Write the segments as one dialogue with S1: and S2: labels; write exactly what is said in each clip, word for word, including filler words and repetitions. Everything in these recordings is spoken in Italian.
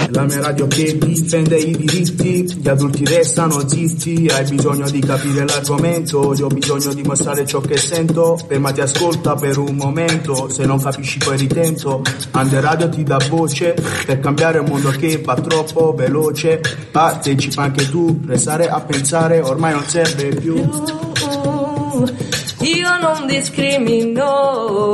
S1: La mia radio che difende i diritti, gli adulti restano zitti. Hai bisogno di capire l'argomento, io ho bisogno di mostrare ciò che sento. Fermati, ascolta per un momento, se non capisci poi ritento. Under Radio ti dà voce per cambiare un mondo che va troppo veloce. Partecipa anche tu, restare a pensare ormai non serve più.
S2: Io non discrimino,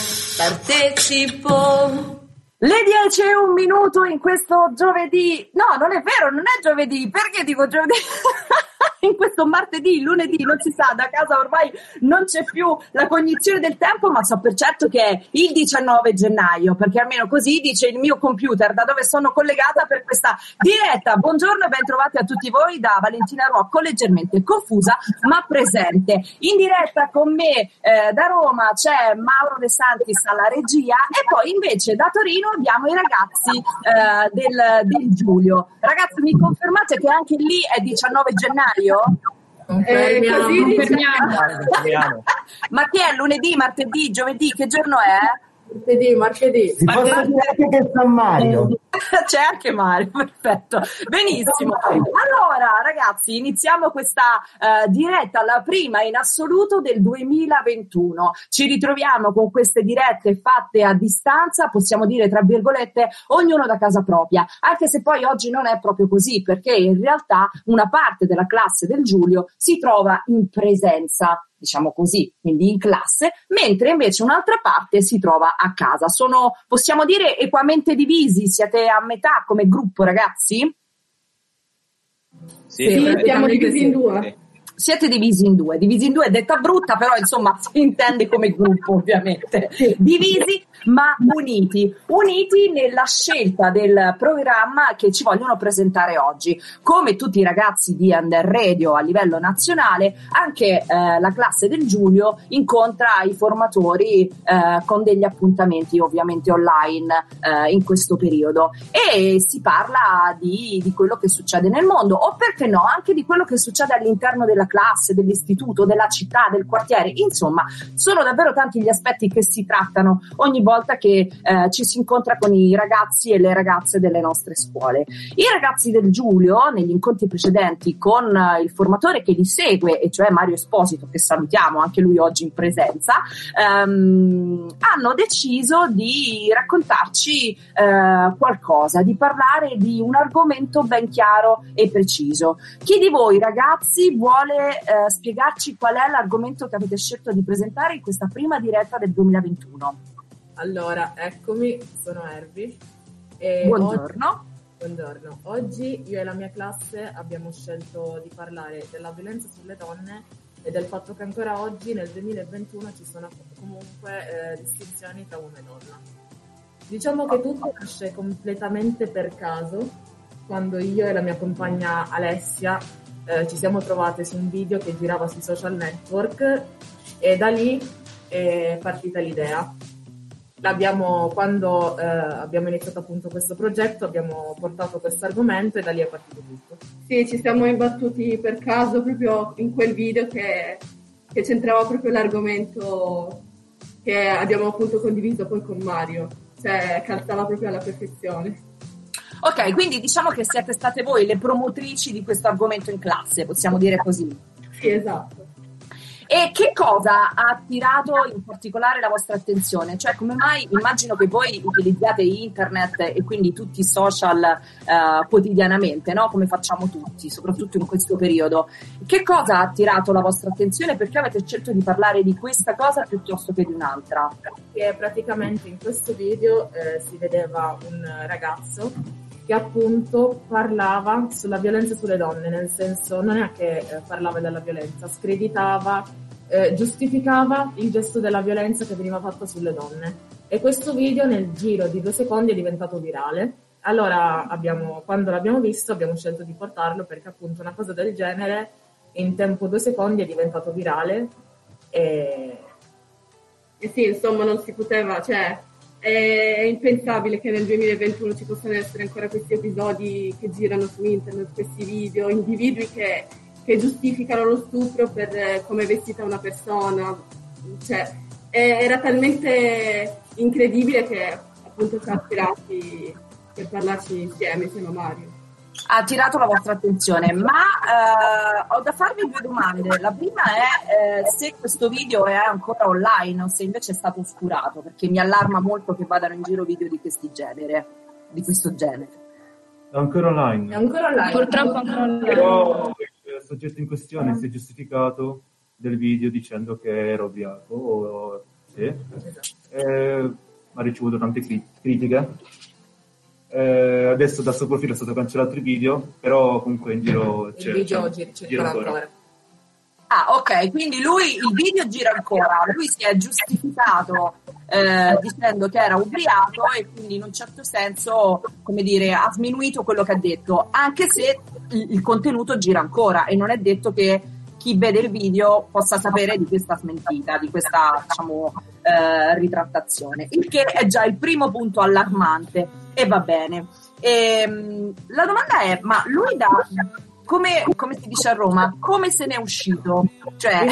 S2: partecipo.
S3: Le dieci e un minuto in questo giovedì. No, non è vero, non è giovedì. Perché dico giovedì? In questo martedì, lunedì, non si sa, da casa ormai non c'è più la cognizione del tempo, ma so per certo che è il diciannove gennaio, perché almeno così dice il mio computer da dove sono collegata per questa diretta. Buongiorno e ben trovati a tutti voi da Valentina Rocco, leggermente confusa ma presente. In diretta con me eh, da Roma c'è Mauro De Santis alla regia e poi invece da Torino abbiamo i ragazzi eh, del, del Giulio. Ragazzi, mi confermate che anche lì è diciannove gennaio?
S2: Confermiamo,
S3: eh,
S2: confermiamo.
S4: confermiamo.
S3: Ma che è lunedì, martedì, giovedì? Che giorno è?
S2: Martedì, martedì.
S4: Si può dire anche che San Mario.
S3: C'è anche Mario, perfetto. Benissimo. Allora, ragazzi, iniziamo questa uh, diretta, la prima in assoluto del duemilaventuno. Ci ritroviamo con queste dirette fatte a distanza, possiamo dire tra virgolette, ognuno da casa propria, anche se poi oggi non è proprio così, perché in realtà una parte della classe del Giulio si trova in presenza, diciamo così, quindi in classe, mentre invece un'altra parte si trova a casa. Sono, possiamo dire, equamente divisi? Siete a metà come gruppo, ragazzi?
S4: Sì,
S2: sì siamo divisi in due.
S4: Sì.
S3: Siete divisi in due, divisi in due è detta brutta, però insomma si intende come gruppo ovviamente, divisi ma uniti, uniti nella scelta del programma che ci vogliono presentare oggi. Come tutti i ragazzi di Under Radio a livello nazionale, anche eh, la classe del Giulio incontra i formatori eh, con degli appuntamenti ovviamente online eh, in questo periodo e si parla di, di quello che succede nel mondo o perché no anche di quello che succede all'interno della classe, dell'istituto, della città, del quartiere. Insomma, sono davvero tanti gli aspetti che si trattano ogni volta che eh, ci si incontra con i ragazzi e le ragazze delle nostre scuole. I ragazzi del Giulio, negli incontri precedenti con eh, il formatore che li segue, e cioè Mario Esposito, che salutiamo anche lui oggi in presenza, ehm, hanno deciso di raccontarci eh, qualcosa, di parlare di un argomento ben chiaro e preciso. Chi di voi, ragazzi, vuole Eh, spiegarci qual è l'argomento che avete scelto di presentare in questa prima diretta del duemilaventuno?
S2: Allora, eccomi, sono Ervi. E
S3: buongiorno.
S2: Oggi, buongiorno. Oggi io e la mia classe abbiamo scelto di parlare della violenza sulle donne e del fatto che ancora oggi, nel duemilaventuno, ci sono comunque eh, distinzioni tra uomo e donna. Diciamo che tutto nasce completamente per caso, quando io e la mia compagna Alessia Eh, ci siamo trovate su un video che girava sui social network e da lì è partita l'idea. L'abbiamo, quando eh, abbiamo iniziato appunto questo progetto abbiamo portato questo argomento e da lì è partito tutto.
S5: Sì, ci siamo imbattuti per caso proprio in quel video che, che c'entrava proprio l'argomento che abbiamo appunto condiviso poi con Mario, cioè calzava proprio alla perfezione.
S3: Ok, quindi diciamo che siete state voi le promotrici di questo argomento in classe, possiamo dire così.
S5: Sì, esatto.
S3: E che cosa ha attirato in particolare la vostra attenzione? Cioè, come mai, immagino che voi utilizzate internet e quindi tutti i social eh, quotidianamente, no? Come facciamo tutti, soprattutto in questo periodo. Che cosa ha attirato la vostra attenzione? Perché avete scelto di parlare di questa cosa piuttosto che di un'altra?
S2: Perché praticamente in questo video eh, si vedeva un ragazzo che appunto parlava sulla violenza sulle donne, nel senso non è che eh, parlava della violenza, screditava, eh, giustificava il gesto della violenza che veniva fatta sulle donne. E questo video nel giro di due secondi è diventato virale. Allora abbiamo, quando l'abbiamo visto abbiamo scelto di portarlo perché appunto una cosa del genere in tempo due secondi è diventato virale e...
S5: E sì, insomma non si poteva, cioè è impensabile che nel duemilaventuno ci possano essere ancora questi episodi che girano su internet, questi video, individui che, che giustificano lo stupro per come è vestita una persona, cioè è, era talmente incredibile che appunto ci ha attirati per parlarci insieme, insieme a Mario.
S3: Ha attirato la vostra attenzione, ma eh, ho da farvi due domande. La prima è eh, se questo video è ancora online o se invece è stato oscurato, perché mi allarma molto che vadano in giro video di questi genere, di questo genere.
S6: È ancora online.
S2: È ancora online.
S7: Purtroppo ancora online.
S6: Però il soggetto in questione si è giustificato del video dicendo che era ubriaco, o, sì. Eh, ha ricevuto tante cri- critiche. Eh, adesso dal suo profilo è stato cancellato il video, però comunque in giro c'è,
S2: il video
S6: c'è,
S2: gira,
S6: gira
S2: ancora.
S6: ancora.
S3: Ah, ok, quindi lui, il video gira ancora, lui si è giustificato eh, dicendo che era ubriaco e quindi in un certo senso, come dire, ha sminuito quello che ha detto, anche se il, il contenuto gira ancora e non è detto che chi vede il video possa sapere di questa smentita, di questa, diciamo, eh, ritrattazione, il che è già il primo punto allarmante e va bene. E, la domanda è, ma lui da... Come, come si dice a Roma, come se n'è uscito? Cioè...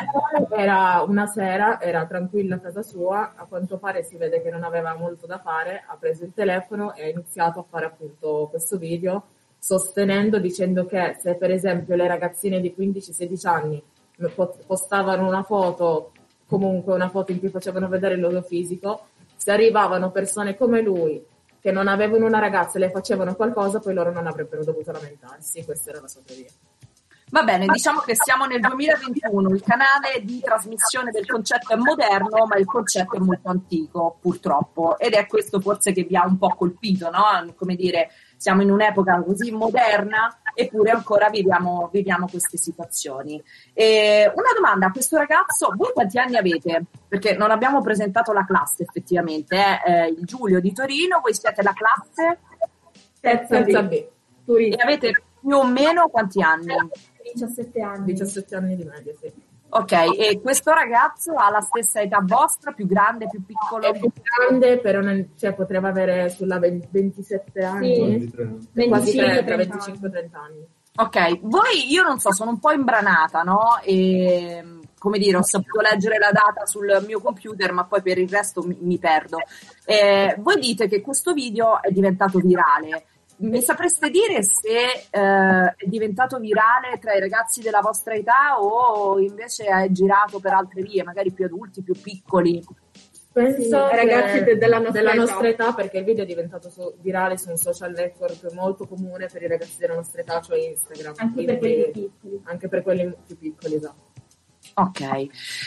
S2: Era una sera, era tranquilla a casa sua, a quanto pare si vede che non aveva molto da fare, ha preso il telefono e ha iniziato a fare appunto questo video, sostenendo, dicendo che se per esempio le ragazzine di quindici sedici anni postavano una foto, comunque una foto in cui facevano vedere il loro fisico, se arrivavano persone come lui, che non avevano una ragazza e le facevano qualcosa, poi loro non avrebbero dovuto lamentarsi. Questa era la sua teoria.
S3: Va bene, diciamo che siamo nel duemilaventuno, il canale di trasmissione del concetto è moderno, ma il concetto è molto antico, purtroppo, ed è questo forse che vi ha un po' colpito, no? Come dire, siamo in un'epoca così moderna, eppure ancora viviamo, viviamo queste situazioni. E una domanda a questo ragazzo, voi quanti anni avete? Perché non abbiamo presentato la classe effettivamente, eh? Eh, il Giulio di Torino, voi siete la classe?
S5: Terza
S2: Terza
S5: B.
S2: B.
S3: E avete più o meno quanti anni?
S5: diciassette anni.
S2: diciassette anni di media, sì.
S3: Ok, e questo ragazzo ha la stessa età vostra, più grande, più piccolo?
S2: È più grande, però non, cioè, potrebbe avere sulla ventisette anni,
S5: Sì.
S2: quasi
S5: venticinque,
S2: tra venticinque trenta anni.
S3: Ok, voi, io non so, sono un po' imbranata, no? E, come dire, ho saputo leggere la data sul mio computer, ma poi per il resto mi, mi perdo. Eh, voi dite che questo video è diventato virale. Mi sapreste dire se eh, è diventato virale tra i ragazzi della vostra età o invece è girato per altre vie, magari più adulti, più piccoli?
S2: Penso
S5: Sì,
S2: che
S5: ragazzi de- della nostra
S2: della
S5: età.
S2: nostra età, perché il video è diventato su- virale su un social network molto comune per i ragazzi della nostra età, cioè Instagram.
S5: Anche
S2: quindi-
S5: per quelli piccoli.
S2: Anche per quelli più piccoli, esatto.
S3: Ok, uh,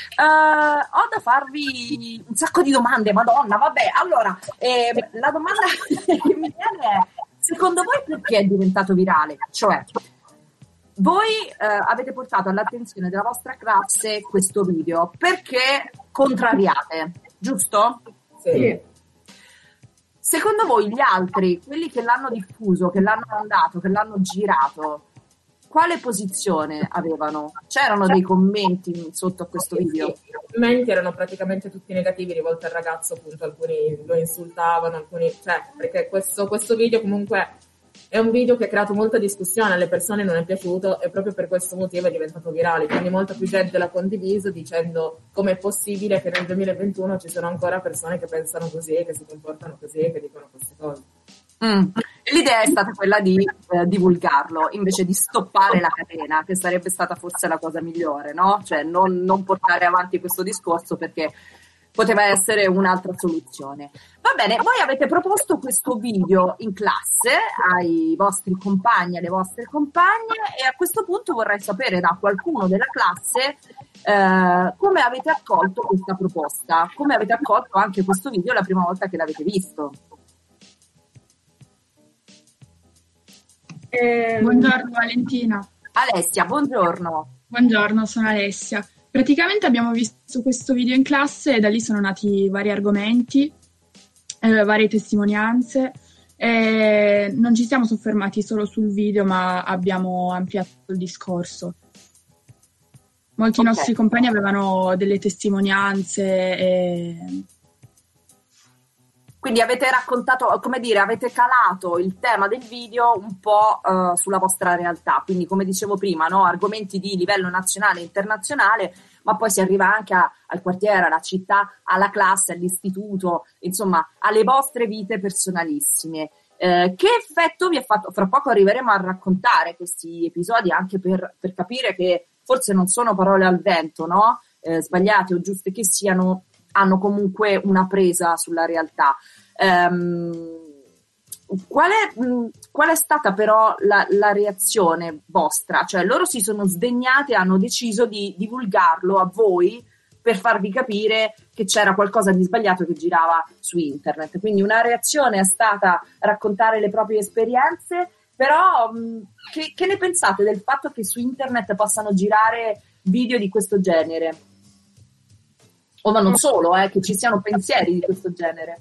S3: ho da farvi un sacco di domande, madonna, vabbè, allora, eh, la domanda che mi viene è, secondo voi perché è diventato virale? Cioè, voi eh, avete portato all'attenzione della vostra classe questo video perché contrariate, giusto?
S2: Sì.
S5: Sì.
S3: Secondo voi gli altri, quelli che l'hanno diffuso, che l'hanno mandato, che l'hanno girato, quale posizione avevano? C'erano dei commenti sotto a questo video?
S2: Sì, i commenti erano praticamente tutti negativi rivolti al ragazzo, appunto, alcuni lo insultavano, alcuni, cioè, perché questo, questo video comunque è un video che ha creato molta discussione, alle persone non è piaciuto e proprio per questo motivo è diventato virale, quindi molta più gente l'ha condiviso dicendo come è possibile che nel duemilaventuno ci sono ancora persone che pensano così, che si comportano così e che dicono queste cose.
S3: Mm. L'idea è stata quella di eh, divulgarlo invece di stoppare la catena, che sarebbe stata forse la cosa migliore, no? Cioè non, non portare avanti questo discorso perché poteva essere un'altra soluzione. Va bene, voi avete proposto questo video in classe ai vostri compagni, alle vostre compagne e a questo punto vorrei sapere da qualcuno della classe eh, come avete accolto questa proposta, come avete accolto anche questo video la prima volta che l'avete visto.
S5: Eh,
S7: Buongiorno Valentina.
S3: Alessia, buongiorno.
S7: Buongiorno, sono Alessia. Praticamente abbiamo visto questo video in classe e da lì sono nati vari argomenti, eh, varie testimonianze. E non ci siamo soffermati solo sul video, ma abbiamo ampliato il discorso. Molti
S3: Ok.
S7: nostri compagni avevano delle testimonianze e...
S3: Quindi avete raccontato, come dire, avete calato il tema del video un po' eh, sulla vostra realtà, quindi come dicevo prima, no? Argomenti di livello nazionale e internazionale, ma poi si arriva anche a- al quartiere, alla città, alla classe, all'istituto, insomma, alle vostre vite personalissime. Eh, che effetto vi ha fatto? Fra poco arriveremo a raccontare questi episodi anche per, per capire che forse non sono parole al vento, no? Eh, sbagliate o giuste che siano, hanno comunque una presa sulla realtà. Um, qual, è, mh, qual è stata però la, la reazione vostra? Cioè loro si sono sdegnate e hanno deciso di divulgarlo a voi per farvi capire che c'era qualcosa di sbagliato che girava su internet. Quindi una reazione è stata raccontare le proprie esperienze, però mh, che, che ne pensate del fatto che su internet possano girare video di questo genere? O ma non solo, eh, che ci siano pensieri di questo genere.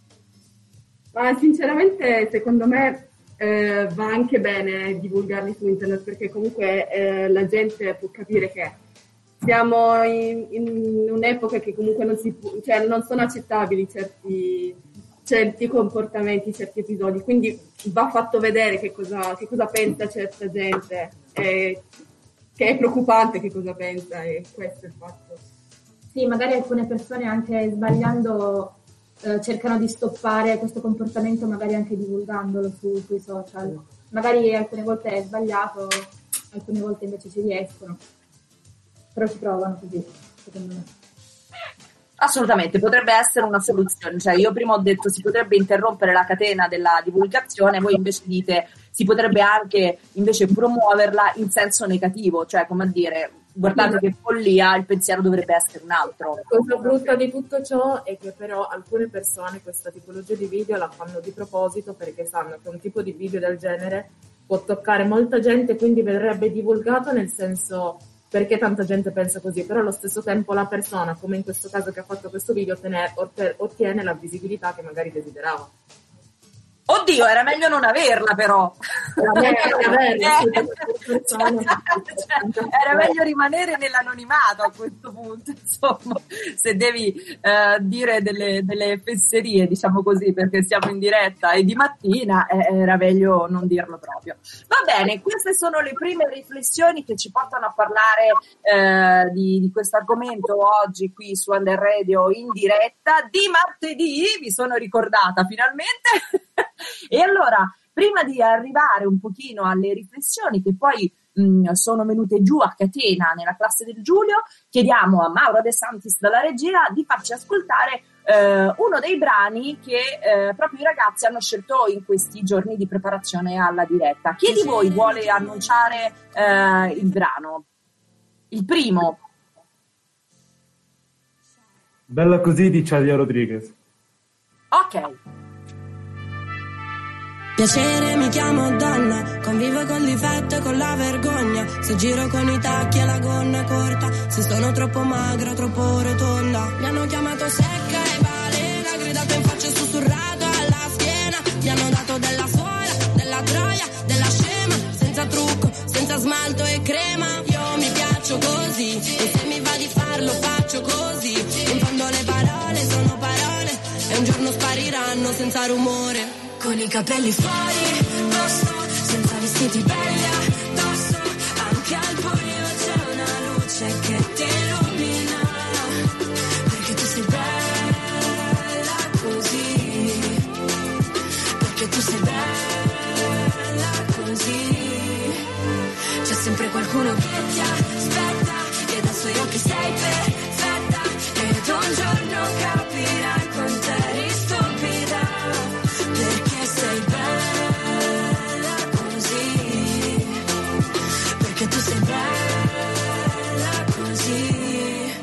S5: Ma sinceramente secondo me eh, va anche bene divulgarli su internet, perché comunque eh, la gente può capire che siamo in, in un'epoca che comunque non si può, cioè non sono accettabili certi, certi comportamenti, certi episodi, quindi va fatto vedere che cosa, che cosa pensa certa gente, e, che è preoccupante che cosa pensa, e questo è il fatto.
S8: Sì, magari alcune persone anche sbagliando eh, cercano di stoppare questo comportamento, magari anche divulgandolo su, sui social. Magari alcune volte è sbagliato, alcune volte invece ci riescono. Però ci provano così, secondo me.
S3: Assolutamente, potrebbe essere una soluzione. Cioè, io prima ho detto si potrebbe interrompere la catena della divulgazione, voi invece dite si potrebbe anche invece promuoverla in senso negativo, cioè come a dire guardate che follia, il pensiero dovrebbe essere un altro.
S2: La cosa brutta di tutto ciò è che però alcune persone questa tipologia di video la fanno di proposito, perché sanno che un tipo di video del genere può toccare molta gente, quindi verrebbe divulgato, nel senso perché tanta gente pensa così, però allo stesso tempo la persona, come in questo caso che ha fatto questo video, ottiene, ottiene la visibilità che magari desiderava.
S3: Oddio, era meglio non averla però.
S2: Era meglio, averla,
S3: era meglio rimanere nell'anonimato a questo punto, insomma, se devi eh, dire delle, delle fesserie, diciamo così, perché siamo in diretta e di mattina, eh, era meglio non dirlo proprio. Va bene, queste sono le prime riflessioni che ci portano a parlare eh, di, di questo argomento oggi qui su Under Radio in diretta di martedì, vi sono ricordata finalmente. E allora, prima di arrivare un pochino alle riflessioni che poi mh, sono venute giù a catena nella classe del Giulio, chiediamo a Mauro De Santis dalla regia di farci ascoltare eh, uno dei brani che eh, proprio i ragazzi hanno scelto in questi giorni di preparazione alla diretta. Chi di voi vuole annunciare eh, il brano? Il primo.
S6: Bella così di Celia Rodriguez.
S3: Ok.
S9: Piacere, mi chiamo donna, convivo con difetto e con la vergogna. Se giro con i tacchi e la gonna corta, se sono troppo magra, troppo rotonda. Mi hanno chiamato secca e balena, gridato in faccia e sussurrato alla schiena. Mi hanno dato della suola, della troia, della scema, senza trucco, senza smalto e crema. Io mi piaccio così, e se mi va di farlo faccio così. In fondo le parole sono parole, e un giorno spariranno senza rumore. Con i capelli fuori, posto, senza vestiti belli addosso. Anche al buio c'è una luce che ti illumina, perché tu sei bella così, perché tu sei bella così. C'è sempre qualcuno che ti aspetta, e adesso io che sei perfetta, ed un giorno capirai quanto eri stupida, perché sei bella così, perché tu sei bella così.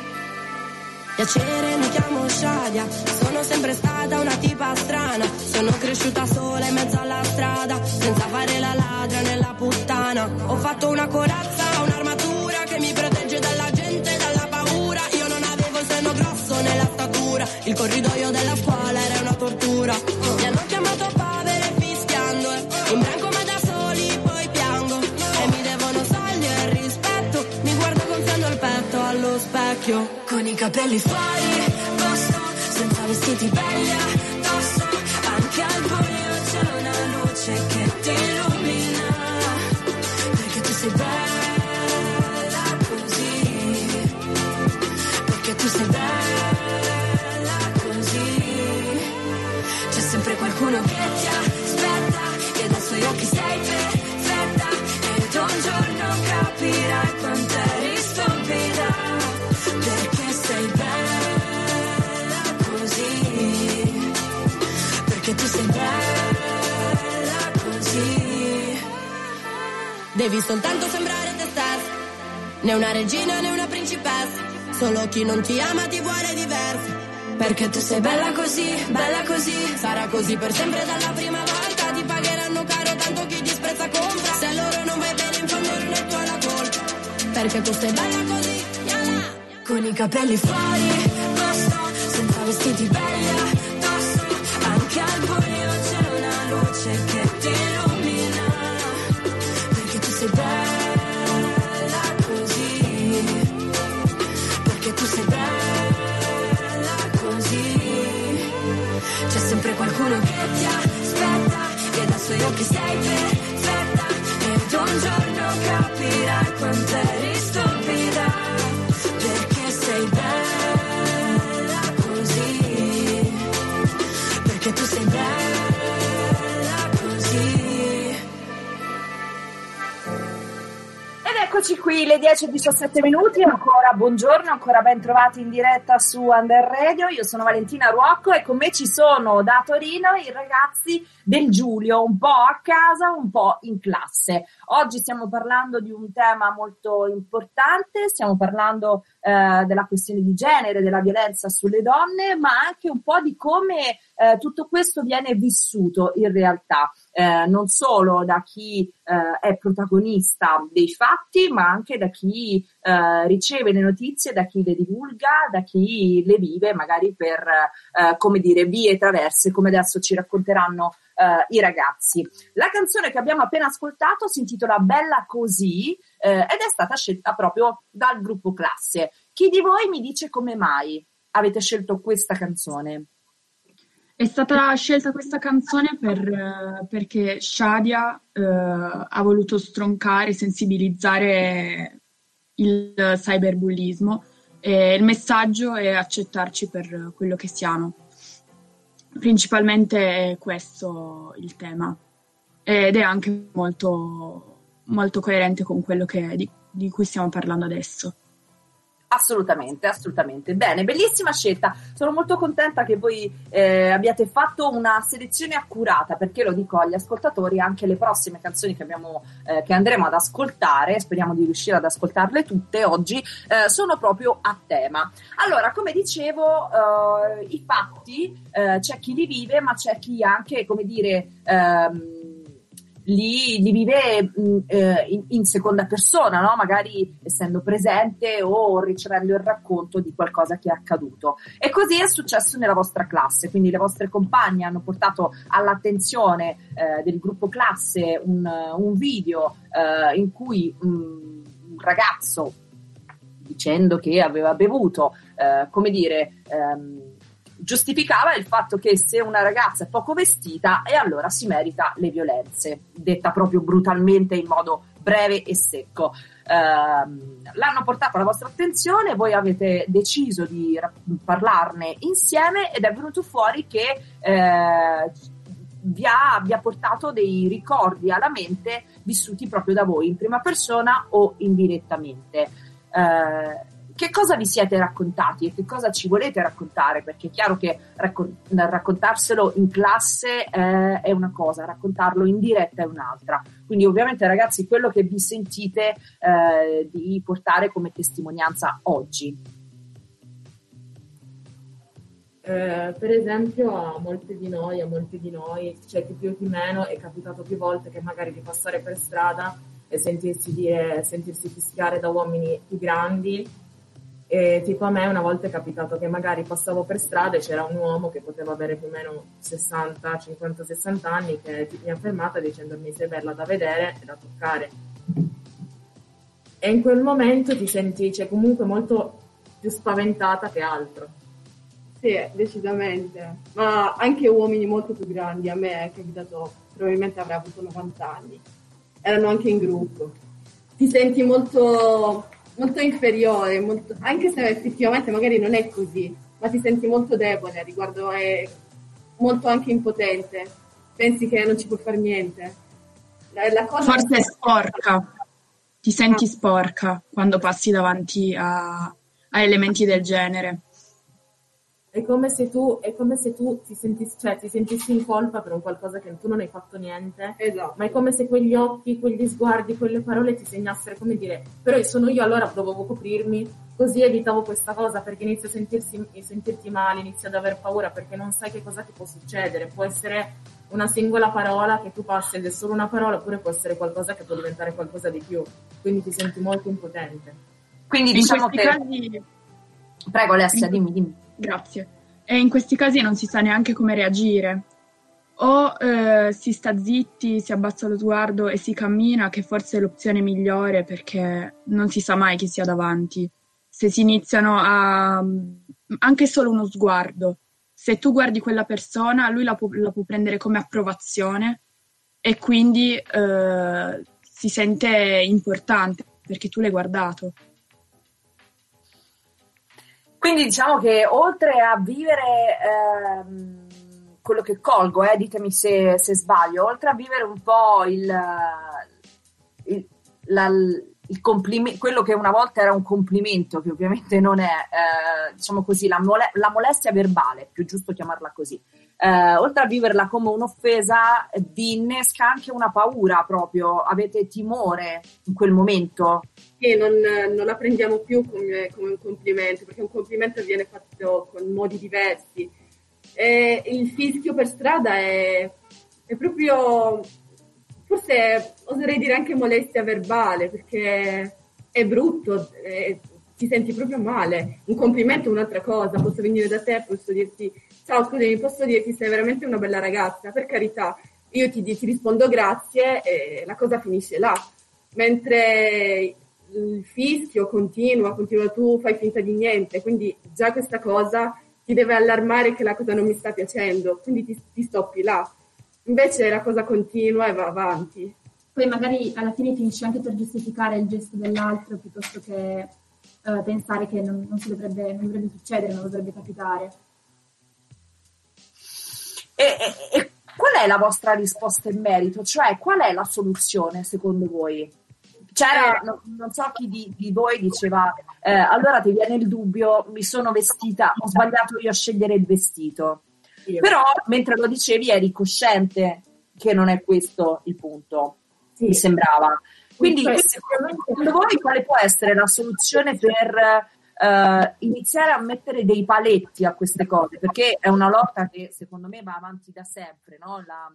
S9: Piacere, mi chiamo Shadia, sono sempre stata una tipa strana. Sono cresciuta sola in mezzo alla strada, senza fare la ladra nella puttana. Ho fatto una corazza, un'armatura che mi protegge dalla gente e dalla paura. Io non avevo il seno grosso nella statura, il corridoio della scuola era una tortura. Mi hanno chiamato povere fischiando, in branco ma da soli poi piango. E mi devono soldi e rispetto, mi guardo gonfiando il petto allo specchio. Con i capelli fuori posto, senza vestiti belli addosso. Anche al buio c'è una luce che ti illumina, perché tu sei bella così, perché tu sei bella così. C'è sempre qualcuno che ti ha Devi soltanto sembrare te stessa, né una regina né una principessa, solo chi non ti ama ti vuole diversa. Perché tu sei bella così, bella così, sarà così per sempre dalla prima volta. Ti pagheranno caro tanto chi disprezza compra, se a loro non vai bene in fondo non è tua la colpa. Perché tu sei bella così, yala. Con i capelli fuori posto, senza vestiti belli addosso, anche al buio c'è una luce che ti illumina. Perché tu sei bella così, perché tu sei bella così. C'è sempre qualcuno che ti aspetta, che dai suoi occhi sei perfetta, ed un giorno capirai quanto eri stupida, perché sei bella così, perché tu sei bella così.
S3: Ed eccoci qui, le dieci e diciassette minuti, ancora buongiorno, ancora ben trovati in diretta su Under Radio. Io sono Valentina Ruocco e con me ci sono da Torino i ragazzi del Giulio, un po' a casa, un po' in classe. Oggi stiamo parlando di un tema molto importante, stiamo parlando eh, della questione di genere, della violenza sulle donne, ma anche un po' di come eh, tutto questo viene vissuto in realtà. Eh, non solo da chi eh, è protagonista dei fatti, ma anche da chi eh, riceve le notizie, da chi le divulga, da chi le vive magari per, eh, come dire, vie traverse, come adesso ci racconteranno eh, i ragazzi. La canzone che abbiamo appena ascoltato si intitola Bella Così eh, ed è stata scelta proprio dal gruppo Classe. Chi di voi mi dice come mai avete scelto questa canzone?
S7: È stata scelta questa canzone per, perché Shadia eh, ha voluto stroncare, sensibilizzare il cyberbullismo, e il messaggio è accettarci per quello che siamo. Principalmente è questo il tema, ed è anche molto, molto coerente con quello che, di, di cui stiamo parlando adesso.
S3: Assolutamente, assolutamente. Bene, bellissima scelta. Sono molto contenta che voi eh, abbiate fatto una selezione accurata, perché lo dico agli ascoltatori, anche le prossime canzoni che abbiamo eh, che andremo ad ascoltare, speriamo di riuscire ad ascoltarle tutte oggi, eh, sono proprio a tema. Allora, come dicevo, eh, i fatti eh, c'è chi li vive, ma c'è chi anche, come dire, ehm, Li, li vive mh, eh, in, in seconda persona, no? Magari essendo presente o ricevendo il racconto di qualcosa che è accaduto. E così è successo nella vostra classe, quindi le vostre compagne hanno portato all'attenzione eh, del gruppo Classe un, un video eh, in cui mh, un ragazzo, dicendo che aveva bevuto, eh, come dire, ehm, giustificava il fatto che se una ragazza è poco vestita e allora si merita le violenze, detta proprio brutalmente in modo breve e secco. Eh, l'hanno portato alla vostra attenzione, voi avete deciso di ra- parlarne insieme ed è venuto fuori che eh, vi ha, vi ha portato dei ricordi alla mente vissuti proprio da voi in prima persona o indirettamente. Eh, Che cosa vi siete raccontati e che cosa ci volete raccontare? Perché è chiaro che raccon- raccontarselo in classe eh, è una cosa, raccontarlo in diretta è un'altra. Quindi ovviamente ragazzi, quello che vi sentite eh, di portare come testimonianza oggi.
S2: Eh, per esempio a molte di noi, a molti di noi, cioè chi più chi meno, è capitato più volte che magari di passare per strada e sentirsi dire, sentirsi fischiare da uomini più grandi. E tipo a me una volta è capitato che magari passavo per strada e c'era un uomo che poteva avere più o meno sessanta, cinquanta, sessanta anni che mi ha fermata dicendomi sei bella da vedere e da toccare. E in quel momento ti senti, cioè, comunque molto più spaventata che altro.
S5: Sì, decisamente. Ma anche uomini molto più grandi. A me è capitato, probabilmente avrei avuto novanta anni. Erano anche in gruppo. Ti senti molto... molto inferiore, molto, anche se effettivamente magari non è così, ma ti senti molto debole riguardo, è molto anche impotente, pensi che non ci puoi fare niente. La, la cosa
S7: Forse è sporca, ti senti
S5: ah.
S7: sporca quando passi davanti a, a elementi del genere.
S2: È come se tu, è come se tu ti sentissi, cioè, ti sentissi in colpa per un qualcosa che tu non hai fatto niente,
S5: Esatto.
S2: ma è come se quegli occhi, quegli sguardi, quelle parole ti segnassero, come dire, però sono io, allora dovevo coprirmi, così evitavo questa cosa, perché inizi a sentirsi, a sentirti male, inizi ad aver paura, perché non sai che cosa ti può succedere. Può essere una singola parola che tu passi ed è solo una parola, oppure può essere qualcosa che può diventare qualcosa di più, quindi ti senti molto impotente.
S3: Quindi
S7: In
S3: diciamo
S7: questi
S3: che...
S7: casi...
S3: Prego Alessia,
S7: in-
S3: dimmi, dimmi.
S7: Grazie. E in questi casi non si sa neanche come reagire. O eh, si sta zitti, si abbassa lo sguardo e si cammina, che forse è l'opzione migliore, perché non si sa mai chi sia davanti. Se si iniziano a... anche solo uno sguardo. Se tu guardi quella persona, lui la può, la può prendere come approvazione e quindi eh, si sente importante perché tu l'hai guardato.
S3: Quindi diciamo che oltre a vivere ehm, quello che colgo, eh, ditemi se, se sbaglio, oltre a vivere un po' il, il, la, il complimento, quello che una volta era un complimento, che ovviamente non è, eh, diciamo così, la, mole- la molestia verbale, più giusto chiamarla così, eh, oltre a viverla come un'offesa, vi innesca anche una paura proprio, avete timore in quel momento?
S5: Che non, non la prendiamo più come, come un complimento, perché un complimento viene fatto con modi diversi. E il fischio per strada è, è proprio, forse oserei dire anche molestia verbale, perché è brutto, è, ti senti proprio male. Un complimento è un'altra cosa, posso venire da te, posso dirti ciao, scusami, posso dirti sei veramente una bella ragazza, per carità, io ti, ti rispondo grazie e la cosa finisce là. Mentre il fischio continua, continua, tu fai finta di niente, quindi già questa cosa ti deve allarmare che la cosa non mi sta piacendo, quindi ti, ti stoppi là. Invece la cosa continua e va avanti.
S8: Poi magari alla fine finisce anche per giustificare il gesto dell'altro piuttosto che eh, pensare che non, non, si dovrebbe, non dovrebbe succedere, non dovrebbe capitare.
S3: E, e, e qual è la vostra risposta in merito? Cioè, qual è la soluzione secondo voi? C'era, non, non so chi di, di voi diceva, eh, allora ti viene il dubbio, mi sono vestita, ho sbagliato io a scegliere il vestito.
S2: Io.
S3: Però mentre lo dicevi eri cosciente che non è questo il punto,
S2: Sì.
S3: mi sembrava. Quindi
S2: Sì.
S3: secondo voi quale può essere la soluzione per eh, iniziare a mettere dei paletti a queste cose? Perché è una lotta che secondo me va avanti da sempre, no? La,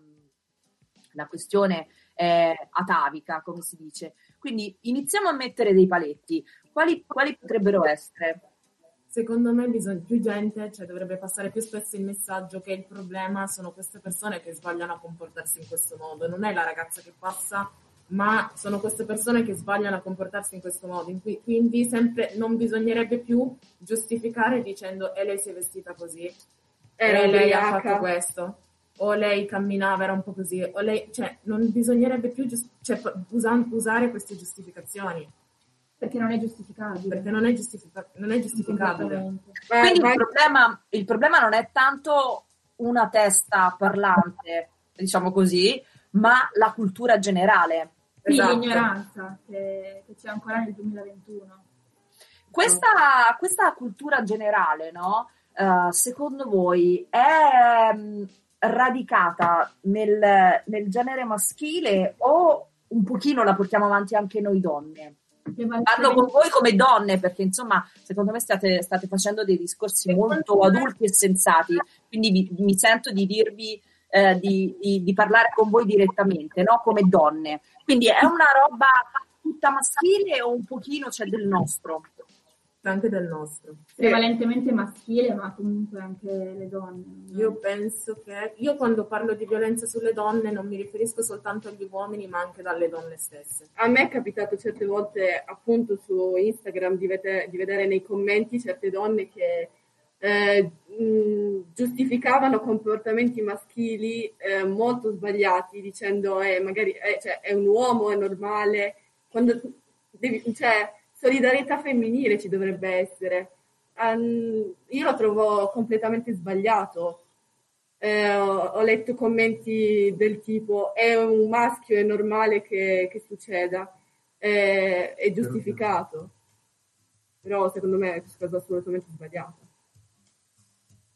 S3: la questione è atavica, come si dice. Quindi iniziamo a mettere dei paletti. Quali, quali potrebbero essere?
S2: Secondo me bisogna più gente, cioè dovrebbe passare più spesso il messaggio che il problema sono queste persone che sbagliano a comportarsi in questo modo. Non è la ragazza che passa, ma sono queste persone che sbagliano a comportarsi in questo modo. In cui, quindi sempre non bisognerebbe più giustificare dicendo e lei si è vestita così,
S5: Era
S2: e lei ha
S5: ubriaca.
S2: fatto questo, o lei camminava, era un po' così, o lei, cioè non bisognerebbe più giust- cioè, usa- usare queste giustificazioni.
S8: Perché non è giustificabile.
S2: Perché non è, giustifica- non è giustificabile.
S5: Ma-
S3: Quindi
S5: ma-
S3: il problema, il problema non è tanto una testa parlante, diciamo così, ma la cultura generale.
S8: Sì,
S2: Esatto.
S8: l'ignoranza che, che c'è ancora nel duemilaventuno.
S3: Questa, questa cultura generale, no? Eh, secondo voi è mh, radicata nel, nel genere maschile o un pochino la portiamo avanti anche noi donne? Parlo con voi come donne perché insomma secondo me state, state facendo dei discorsi molto adulti e sensati, quindi vi, mi sento di dirvi eh, di, di, di parlare con voi direttamente, no? Come donne. Quindi è una roba tutta maschile o un pochino c'è del nostro?
S2: Anche del nostro.
S8: Prevalentemente maschile, ma comunque anche le donne.
S2: Io penso che io quando parlo di violenza sulle donne non mi riferisco soltanto agli uomini, ma anche dalle donne stesse.
S5: A me è capitato certe volte appunto su Instagram di, vede- di vedere nei commenti certe donne che eh, mh, giustificavano comportamenti maschili eh, molto sbagliati dicendo eh, magari eh, cioè, è un uomo, è normale, quando devi, cioè, solidarietà femminile ci dovrebbe essere. Um, io lo trovo completamente sbagliato. Eh, ho, ho letto commenti del tipo è un maschio, è normale che, che succeda, eh, è giustificato. Però secondo me è questa cosa assolutamente sbagliata.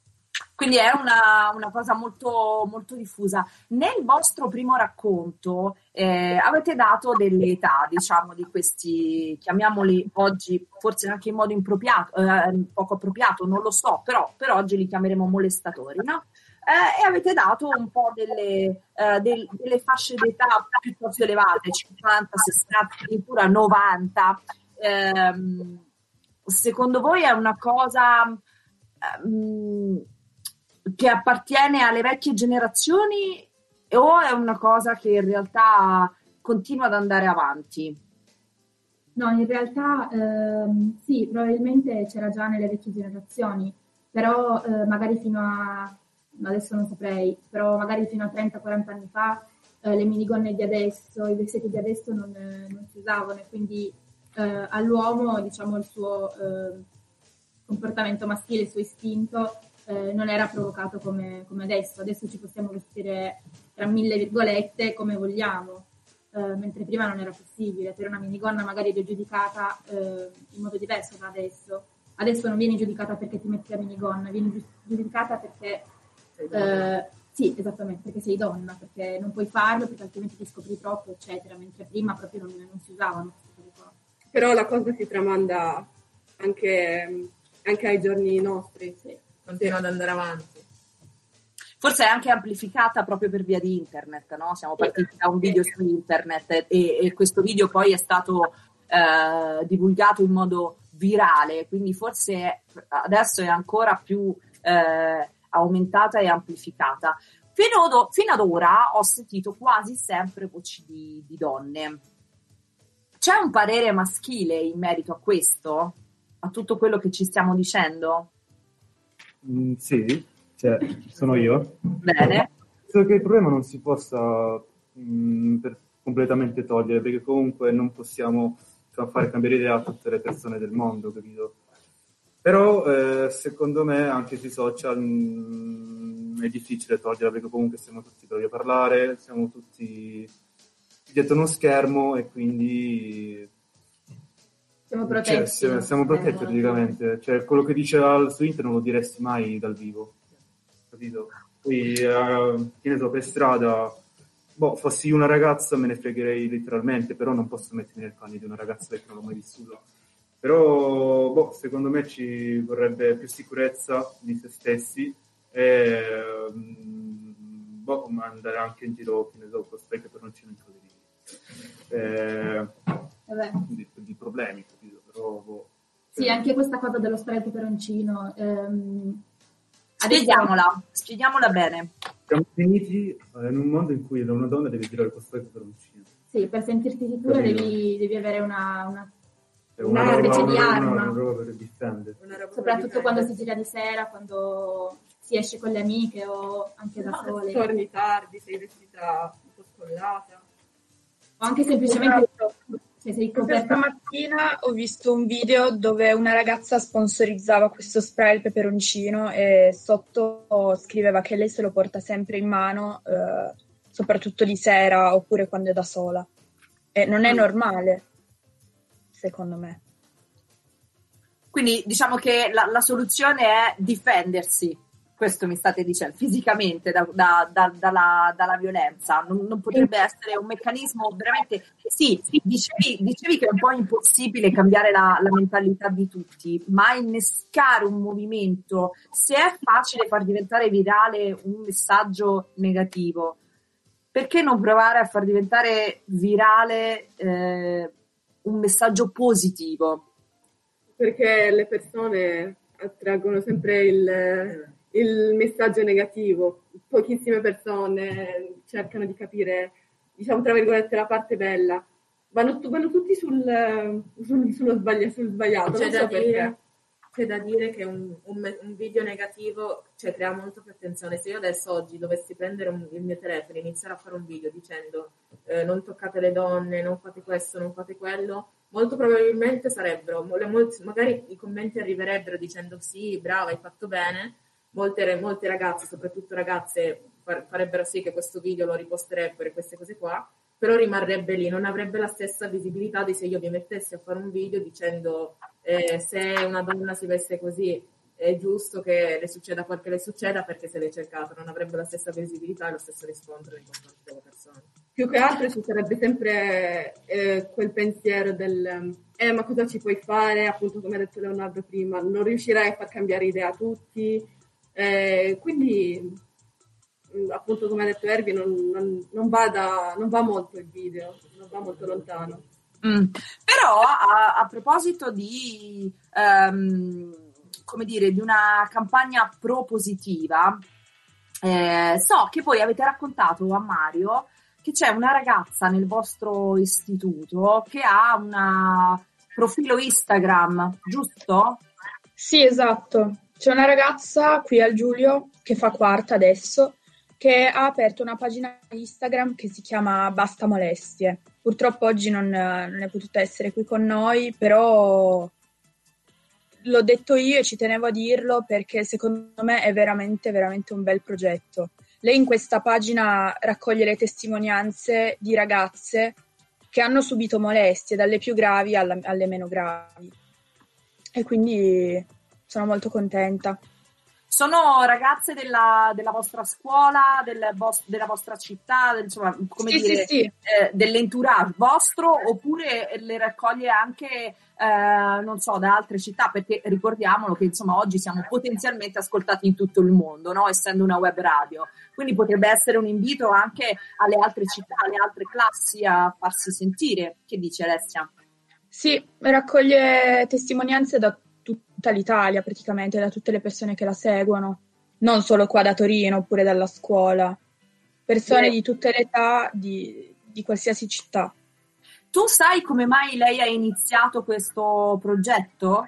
S3: Quindi è una, una cosa molto, molto diffusa. Nel vostro primo racconto eh, avete dato delle età, diciamo, di questi, chiamiamoli oggi, forse anche in modo impropriato, eh, poco appropriato, non lo so, però per oggi li chiameremo molestatori, no? Eh, e avete dato un po' delle, eh, del, delle fasce d'età piuttosto elevate, cinquanta, sessanta, addirittura novanta. Eh, secondo voi è una cosa... Um, che appartiene alle vecchie generazioni o è una cosa che in realtà continua ad andare avanti?
S8: No, in realtà ehm, sì, probabilmente c'era già nelle vecchie generazioni, però eh, magari fino a, adesso non saprei, però magari fino a trenta quaranta anni fa eh, le minigonne di adesso, i vestiti di adesso non, non si usavano e quindi eh, all'uomo, diciamo, il suo eh, comportamento maschile, il suo istinto Eh, non era provocato come, come adesso. Adesso ci possiamo vestire tra mille virgolette come vogliamo, eh, mentre prima non era possibile. Per una minigonna magari eri giudicata eh, in modo diverso da adesso. Adesso non vieni giudicata perché ti metti la minigonna, vieni giudicata perché eh, sì, esattamente, perché sei donna, perché non puoi farlo, perché altrimenti ti scopri troppo, eccetera, mentre prima proprio non, non si usavano queste cose qua.
S5: Però la cosa si tramanda anche, anche ai giorni nostri, sì.
S2: Continua ad andare avanti.
S3: Forse è anche amplificata proprio per via di internet, no? Siamo partiti da un video su internet e, e questo video poi è stato eh, divulgato in modo virale, quindi forse adesso è ancora più eh, aumentata e amplificata. Fino ad, fino ad ora ho sentito quasi sempre voci di, di donne. C'è un parere maschile in merito a questo? A tutto quello che ci stiamo dicendo?
S6: Mm, sì, cioè, sono io.
S3: Bene.
S6: Penso che il problema non si possa mh, per, completamente togliere, perché comunque non possiamo fare cambiare idea a tutte le persone del mondo, capito? Però eh, secondo me anche sui social mh, è difficile toglierla, perché comunque siamo tutti bravi a parlare, siamo tutti dietro uno schermo e quindi...
S8: Siamo protetti.
S6: Cioè, siamo, siamo protetti praticamente. Cioè, quello che dice al, su internet non lo diresti mai dal vivo. Capito? Poi, uh, che ne so, per strada, boh, fossi una ragazza me ne fregherei letteralmente, però non posso mettermi nei panni di una ragazza perché non l'ho mai vissuto. Però, boh, secondo me ci vorrebbe più sicurezza di se stessi e, um, boh, andare anche in giro, che ne so, con specchio per non ci eh, di, di problemi, capito? Però, boh,
S8: sì, cioè... anche questa cosa dello spray peperoncino. Ehm,
S3: spieghiamola, spieghiamola bene.
S6: Siamo finiti in un mondo in cui una donna deve tirare questo spray peperoncino.
S8: Sì, per sentirti sicura devi, devi avere una, una,
S6: una,
S8: una
S6: roba,
S8: specie di
S6: una,
S8: arma.
S6: una roba per difendere.
S8: Soprattutto quando si gira di sera, quando si esce con le amiche o anche da sole.
S5: Torni tardi, sei vestita un po' scollata.
S8: O anche semplicemente se sei coperta.
S7: Stamattina ho visto un video dove una ragazza sponsorizzava questo spray al peperoncino e sotto scriveva che lei se lo porta sempre in mano, eh, soprattutto di sera oppure quando è da sola. E non è normale, secondo me.
S3: Quindi diciamo che la, la soluzione è difendersi. Questo mi state dicendo, fisicamente da, da, da, dalla, dalla violenza. Non, non potrebbe essere un meccanismo veramente... Sì, dicevi, dicevi che è un po' impossibile cambiare la, la mentalità di tutti, ma innescare un movimento, se è facile far diventare virale un messaggio negativo, perché non provare a far diventare virale eh, un messaggio positivo?
S5: Perché le persone attraggono sempre il... il messaggio negativo. Pochissime persone cercano di capire, diciamo tra virgolette, la parte bella. Vanno, vanno tutti sul, sul, sullo sbaglia, sul sbagliato.
S2: C'è,
S5: non
S2: da
S5: so
S2: dire,
S5: perché.
S2: c'è da dire che un, un, un video negativo, cioè, crea molto più attenzione. Se io adesso oggi dovessi prendere un, il mio telefono e iniziare a fare un video dicendo eh, non toccate le donne, non fate questo, non fate quello, molto probabilmente sarebbero, magari i commenti arriverebbero dicendo sì, brava, hai fatto bene. Molte, molte ragazze, soprattutto ragazze, farebbero sì che questo video lo riposterebbero e queste cose qua, però rimarrebbe lì, non avrebbe la stessa visibilità di se io mi mettessi a fare un video dicendo eh, se una donna si veste così è giusto che le succeda quel che le succeda, perché se l'è cercato non avrebbe la stessa visibilità e lo stesso riscontro nei confronti delle persone.
S5: Più che altro ci sarebbe sempre eh, quel pensiero del eh ma cosa ci puoi fare, appunto come ha detto Leonardo prima, non riuscirai a far cambiare idea a tutti, eh, quindi appunto come ha detto Ervi non, non, non, va da, non va molto il video, non va molto lontano.
S3: Mm. Però a, a proposito di um, come dire, di una campagna propositiva, eh, so che voi avete raccontato a Mario che c'è una ragazza nel vostro istituto che ha un profilo Instagram, giusto?
S7: Sì, esatto. C'è una ragazza qui al Giulio che fa quarta adesso, che ha aperto una pagina Instagram che si chiama Basta Molestie. Purtroppo oggi non, non è potuta essere qui con noi, però l'ho detto io e ci tenevo a dirlo perché secondo me è veramente, veramente un bel progetto. Lei in questa pagina raccoglie le testimonianze di ragazze che hanno subito molestie, dalle più gravi alla, alle meno gravi. E quindi sono molto contenta.
S3: Sono ragazze della, della vostra scuola, del vos- della vostra città, del, insomma, come
S7: sì,
S3: dire,
S7: sì, sì.
S3: Eh, dell'entourage vostro, oppure le raccoglie anche, eh, non so, da altre città? Perché ricordiamolo che insomma oggi siamo potenzialmente ascoltati in tutto il mondo, no? Essendo una web radio. Quindi potrebbe essere un invito anche alle altre città, alle altre classi a farsi sentire. Che dice Alessia?
S7: Sì, raccoglie testimonianze da tutta l'Italia praticamente, da tutte le persone che la seguono, non solo qua da Torino oppure dalla scuola, persone
S3: Beh.
S7: di tutte le età, di, di qualsiasi città.
S3: Tu sai come mai lei ha iniziato questo progetto?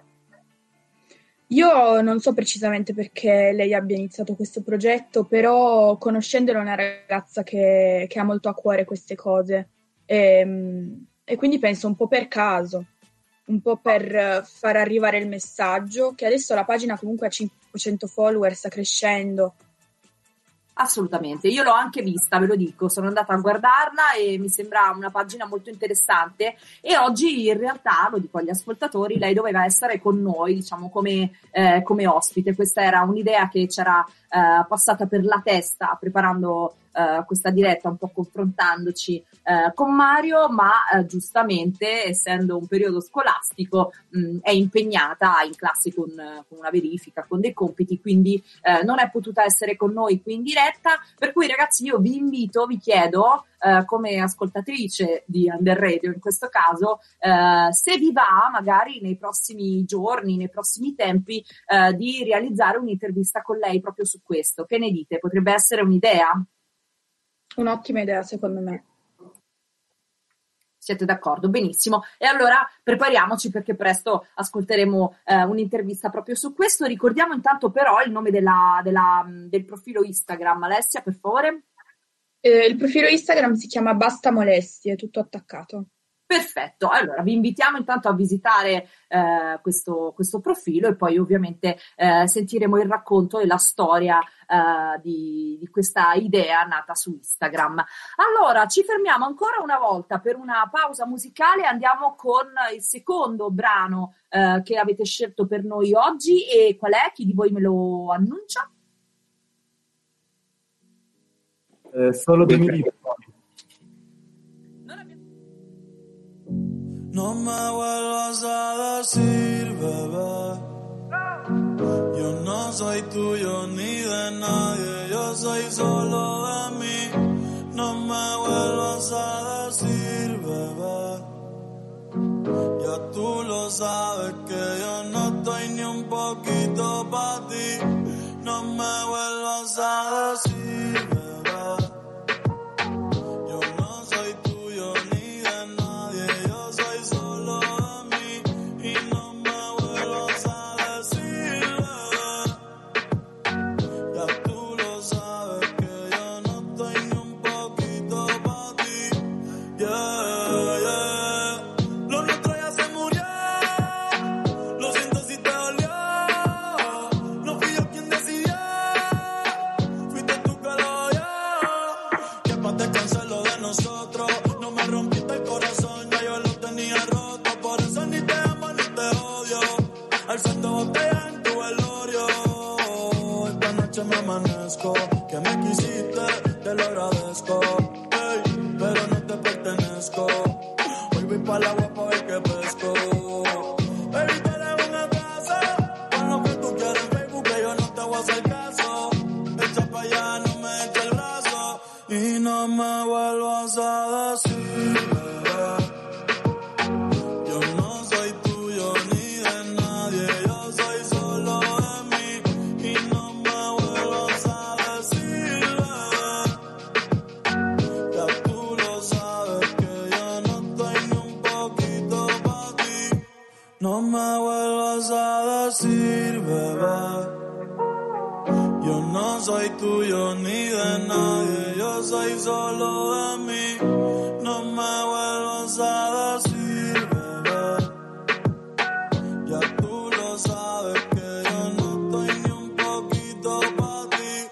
S7: Io non so precisamente perché lei abbia iniziato questo progetto, però conoscendola è una ragazza che, che ha molto a cuore queste cose e, e quindi penso un po' per caso. Un po' per far arrivare il messaggio, che adesso la pagina comunque ha cinquecento follower, sta crescendo.
S3: Assolutamente, io l'ho anche vista, ve lo dico, sono andata a guardarla e mi sembra una pagina molto interessante e oggi in realtà, lo dico agli ascoltatori, lei doveva essere con noi, diciamo come, eh, come ospite. Questa era un'idea che c'era eh, passata per la testa preparando Uh, questa diretta, un po' confrontandoci uh, con Mario, ma uh, giustamente essendo un periodo scolastico mh, è impegnata in classe con, uh, con una verifica, con dei compiti, quindi uh, non è potuta essere con noi qui in diretta, per cui ragazzi io vi invito, vi chiedo uh, come ascoltatrice di Under Radio in questo caso, uh, se vi va magari nei prossimi giorni, nei prossimi tempi uh, di realizzare un'intervista con lei proprio su questo. Che ne dite? Potrebbe essere un'idea?
S7: Un'ottima idea, secondo me.
S3: Siete d'accordo? Benissimo. E allora prepariamoci perché presto ascolteremo eh, un'intervista proprio su questo. Ricordiamo intanto però il nome della, della, del profilo Instagram. Alessia, per favore.
S7: Eh, il profilo Instagram si chiama Basta Molestie, tutto attaccato.
S3: Perfetto, allora vi invitiamo intanto a visitare eh, questo, questo profilo e poi ovviamente eh, sentiremo il racconto e la storia eh, di, di questa idea nata su Instagram. Allora ci fermiamo ancora una volta per una pausa musicale, andiamo con il secondo brano eh, che avete scelto per noi oggi. E qual è? Chi di voi me lo annuncia?
S6: Eh, solo dei minuti.
S10: No me vuelvas a decir, bebé, yo no soy tuyo ni de nadie, yo soy solo de mí. No me vuelvas a decir, bebé, ya tú lo sabes que yo no estoy ni un poquito pa' ti. No me vuelvas a decir, bebé. Alzando botella en tu velorio. amanezco. Hoy voy pa' la agua pa' ver qué pesco. Baby, tú eres un atraso. Con lo que tú quieres en Facebook, que yo no te voy a hacer caso. Echa pa' allá, no me echa el brazo. Y no me vuelvas a decir, bebé, yo no soy tuyo ni de nadie. Yo soy solo de mí. Y no me vuelvas a decir, bebé, ya tú lo sabes que yo no estoy ni un poquito pa' ti. No me vuelvas a decir, bebé, yo no soy tuyo ni de nadie. Yo soy solo de mí. No me vuelvas a decir, bebé, ya tú lo sabes que yo no estoy ni un poquito pa' ti.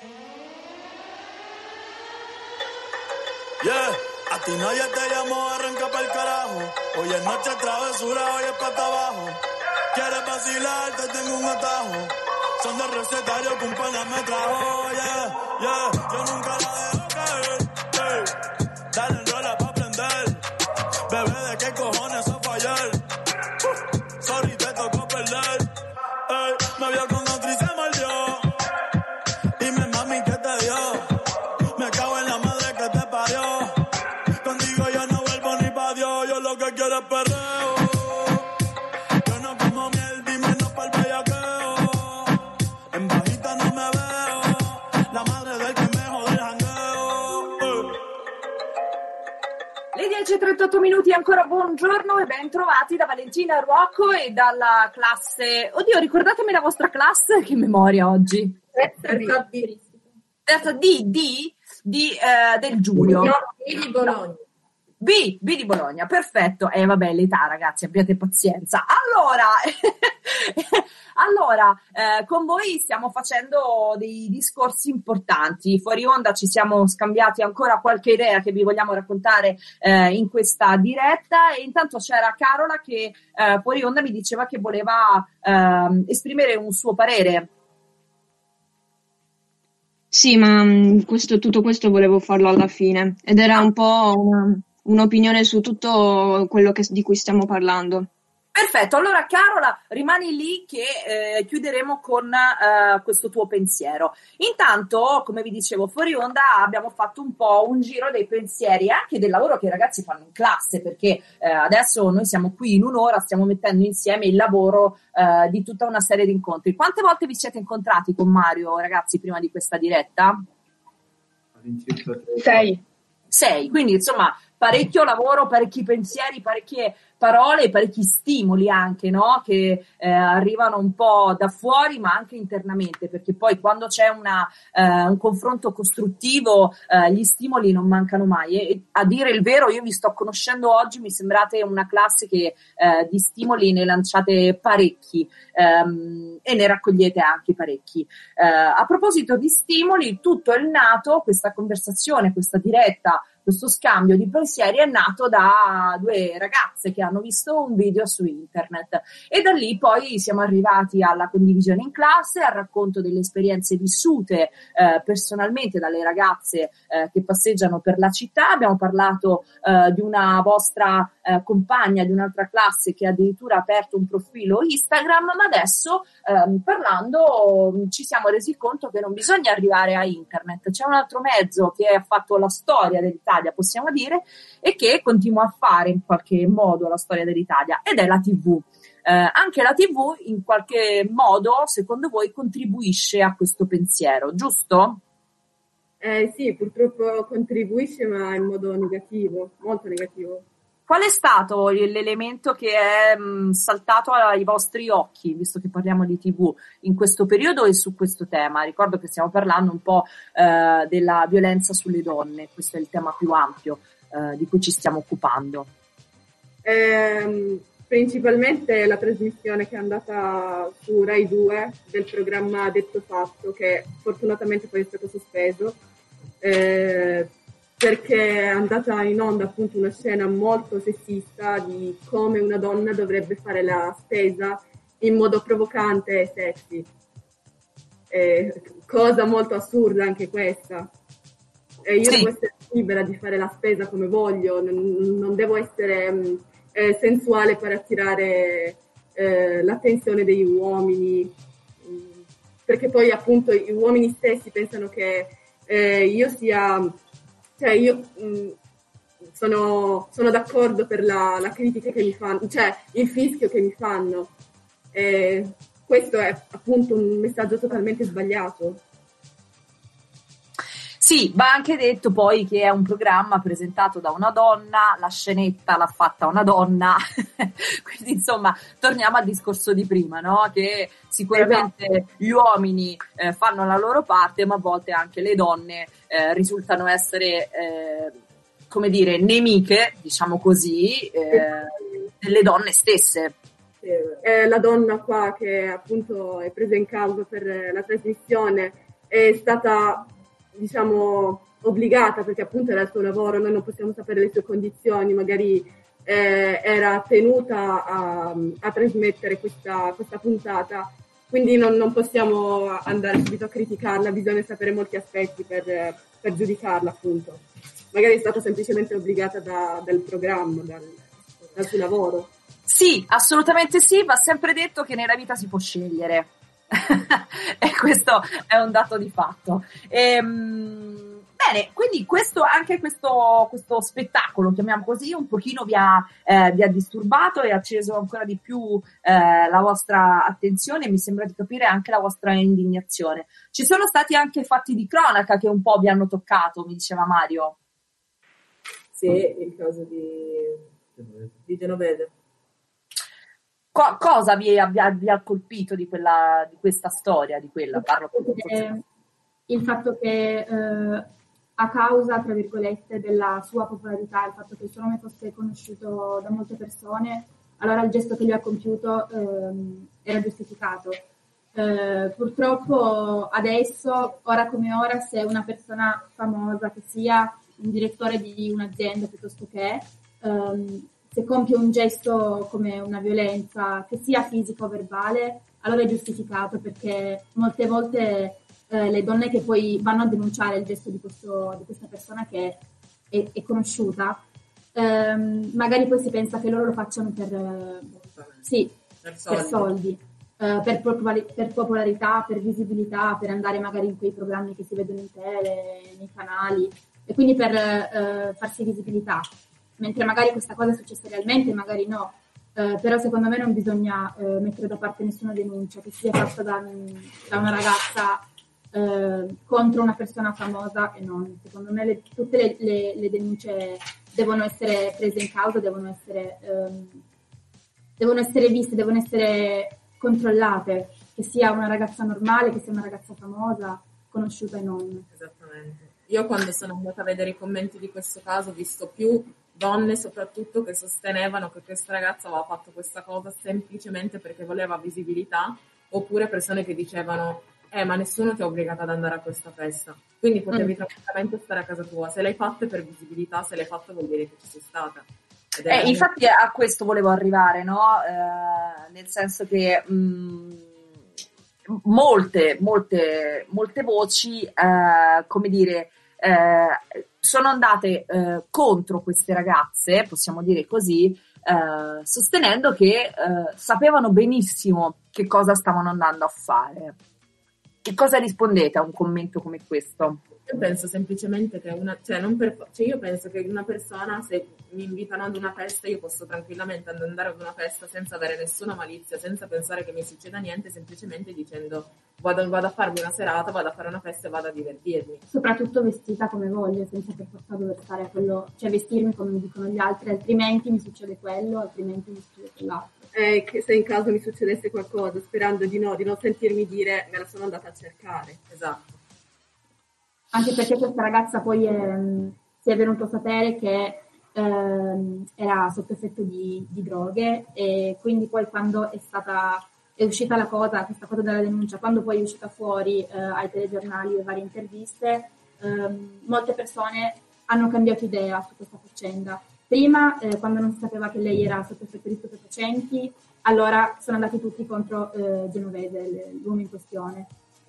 S10: Yeah, a ti nadie te llamó, arranca pa'l carajo. Hoy es noche travesura, hoy es pata abajo. Quieres vacilar, te tengo un atajo. Son de recetario que un pana me trajo, yeah, yeah. Yo nunca la dejo caer, hey. Dale enrola pa' prender. Bebé, ¿de qué cojones eso fue ayer? Uh, sorry, te tocó perder. Hey, me vio con otro y se mordió. Dime, mami, ¿qué te dio? Me cago en la madre que te parió. Contigo yo no vuelvo ni pa' Dios. Yo lo que quiero es perreo. Yo no como miel, dime no pa'l bellaqueo. En bajita no me veo. La madre del que me jode el jangueo. Eh.
S3: Le dieci e trentotto minuti, ancora buongiorno e ben trovati da Valentina Ruocco e dalla classe... Oddio, ricordatemi la vostra classe, che memoria oggi.
S2: Terza B.
S3: Terza D, D, di, eh, del Giulio.
S2: No, B di Bologna.
S3: B, B di Bologna, perfetto. E eh, vabbè, l'età, ragazzi, abbiate pazienza. Allora, allora eh, con voi stiamo facendo dei discorsi importanti. Fuori onda ci siamo scambiati ancora qualche idea che vi vogliamo raccontare eh, in questa diretta. E intanto c'era Carola che eh, fuori onda mi diceva che voleva eh, esprimere un suo parere.
S11: Sì, ma mh, questo, tutto questo volevo farlo alla fine ed era un po' una- un'opinione su tutto quello che- di cui stiamo parlando.
S3: Perfetto, allora Carola, rimani lì che eh, chiuderemo con eh, questo tuo pensiero. Intanto, come vi dicevo, fuori onda abbiamo fatto un po' un giro dei pensieri e anche del lavoro che i ragazzi fanno in classe, perché eh, adesso noi siamo qui in un'ora, stiamo mettendo insieme il lavoro eh, di tutta una serie di incontri. Quante volte vi siete incontrati con Mario, ragazzi, prima di questa diretta?
S6: All'incirca tre.
S7: Sei.
S3: Sei, quindi insomma parecchio lavoro, parecchi pensieri, parecchie parole, parecchi stimoli anche, no? Che eh, arrivano un po' da fuori ma anche internamente, perché poi quando c'è una, eh, un confronto costruttivo eh, gli stimoli non mancano mai e, e a dire il vero io vi sto conoscendo oggi, mi sembrate una classe che eh, di stimoli ne lanciate parecchi ehm, e ne raccogliete anche parecchi. Eh, a proposito di stimoli, tutto è nato, questa conversazione, questa diretta, questo scambio di pensieri è nato da due ragazze che hanno visto un video su internet e da lì poi siamo arrivati alla condivisione in classe, al racconto delle esperienze vissute eh, personalmente dalle ragazze eh, che passeggiano per la città. Abbiamo parlato eh, di una vostra eh, compagna di un'altra classe che addirittura ha aperto un profilo Instagram, ma adesso ehm, parlando ci siamo resi conto che non bisogna arrivare a internet, c'è un altro mezzo che ha fatto la storia dell'Italia, possiamo dire, e che continua a fare in qualche modo la storia dell'Italia, ed è la tivù. Eh, anche la tivù in qualche modo, secondo voi, contribuisce a questo pensiero, giusto?
S5: Eh sì, purtroppo contribuisce, ma in modo negativo, molto negativo.
S3: Qual è stato l'elemento che è mh, saltato ai vostri occhi, visto che parliamo di tivù, in questo periodo e su questo tema? Ricordo che stiamo parlando un po' eh, della violenza sulle donne, questo è il tema più ampio eh, di cui ci stiamo occupando.
S5: Ehm, principalmente la trasmissione che è andata su Rai due del programma Detto Fatto, che fortunatamente poi è stato sospeso, eh, perché è andata in onda appunto una scena molto sessista di come una donna dovrebbe fare la spesa in modo provocante e sexy. Eh, cosa molto assurda anche questa. eh, io
S3: Sì.
S5: devo essere libera di fare la spesa come voglio, non, non devo essere mh, eh, sensuale per attirare eh, l'attenzione degli uomini, mh, perché poi appunto gli uomini stessi pensano che eh, io sia, cioè io mh, sono, sono d'accordo per la, la critica che mi fanno, cioè il fischio che mi fanno. E questo è appunto un messaggio totalmente sbagliato.
S3: Sì, va anche detto poi che è un programma presentato da una donna, la scenetta l'ha fatta una donna, quindi insomma torniamo al discorso di prima, no? Che sicuramente
S5: Esatto.
S3: gli uomini eh, fanno la loro parte, ma a volte anche le donne eh, risultano essere, eh, come dire, nemiche, diciamo così, eh, delle donne stesse.
S5: Eh, la donna qua che appunto è presa in causa per la trasmissione è stata, diciamo, obbligata, perché appunto era il suo lavoro, noi non possiamo sapere le sue condizioni, magari eh, era tenuta a, a trasmettere questa, questa puntata, quindi non, non possiamo andare subito a criticarla, bisogna sapere molti aspetti per, per giudicarla, appunto. Magari è stata semplicemente obbligata da, dal programma, dal, dal suo lavoro.
S3: Sì, assolutamente sì, va sempre detto che nella vita si può scegliere. E questo è un dato di fatto. Ehm, bene, quindi questo, anche questo, questo spettacolo, chiamiamo così, un pochino vi ha, eh, vi ha disturbato e ha acceso ancora di più eh, la vostra attenzione e mi sembra di capire anche la vostra indignazione. Ci sono stati anche fatti di cronaca che un po' vi hanno toccato, mi diceva Mario.
S2: Sì, il caso di, di Genovese.
S3: Co- cosa vi, vi, ha, vi ha colpito di, quella, di questa storia, di quella? Parlo
S8: Eh, il fatto che eh, a causa, tra virgolette, della sua popolarità, il fatto che il suo nome fosse conosciuto da molte persone, allora il gesto che lui ha compiuto ehm, era giustificato. Eh, purtroppo adesso, ora come ora, se una persona famosa, che sia un direttore di un'azienda piuttosto che ehm, se compie un gesto come una violenza, che sia fisico o verbale, allora è giustificato, perché molte volte eh, le donne che poi vanno a denunciare il gesto di, questo, di questa persona che è, è conosciuta, ehm, magari poi si pensa che loro lo facciano per, eh, sì,
S2: Per soldi.
S8: per soldi, eh, per, popolari- per popolarità, per visibilità, per andare magari in quei programmi che si vedono in tele, nei canali, e quindi per eh, farsi visibilità. Mentre magari questa cosa è successa realmente, magari no, eh, però secondo me non bisogna eh, mettere da parte nessuna denuncia che sia fatta da, da una ragazza eh, contro una persona famosa e non. Secondo me le, tutte le, le, le denunce devono essere prese in causa, devono essere, ehm, devono essere viste, devono essere controllate, che sia una ragazza normale, che sia una ragazza famosa, conosciuta e non.
S2: Esattamente. Io quando sono andata a vedere i commenti di questo caso ho visto più donne soprattutto che sostenevano che questa ragazza aveva fatto questa cosa semplicemente perché voleva visibilità, oppure persone che dicevano eh ma nessuno ti ha obbligato ad andare a questa festa, quindi potevi
S3: Mm.
S2: tranquillamente stare a casa tua, se l'hai fatto è per visibilità, se l'hai fatto vuol dire che ci sei stata. Ed è
S3: Eh, infatti a questo volevo arrivare, no? Eh, nel senso che mh, molte, molte, molte voci, eh, come dire, eh, sono andate eh, contro queste ragazze, possiamo dire così, eh, sostenendo che eh, sapevano benissimo che cosa stavano andando a fare. Che cosa rispondete a un commento come questo?
S2: Io penso semplicemente che una, cioè non per, cioè io penso che una persona, se mi invitano ad una festa, io posso tranquillamente andare ad una festa senza avere nessuna malizia, senza pensare che mi succeda niente, semplicemente dicendo vado, vado a farmi una serata, vado a fare una festa e vado a divertirmi.
S8: Soprattutto vestita come voglio, senza per forza dover stare a quello, cioè vestirmi come mi dicono gli altri, altrimenti mi succede quello, altrimenti mi succede quell'altro.
S5: Eh, che se in caso mi succedesse qualcosa, sperando di no, di non sentirmi dire me la sono andata a cercare.
S2: Esatto.
S8: Anche perché questa ragazza poi ehm, si è venuto a sapere che ehm, era sotto effetto di, di droghe, e quindi poi quando è stata è uscita la cosa, questa cosa della denuncia, quando poi è uscita fuori eh, ai telegiornali e varie interviste, ehm, molte persone hanno cambiato idea su questa faccenda. Prima, eh, quando non si sapeva che lei era sotto effetto di stupefacenti, allora sono andati tutti contro eh, Genovese, l'uomo in questione.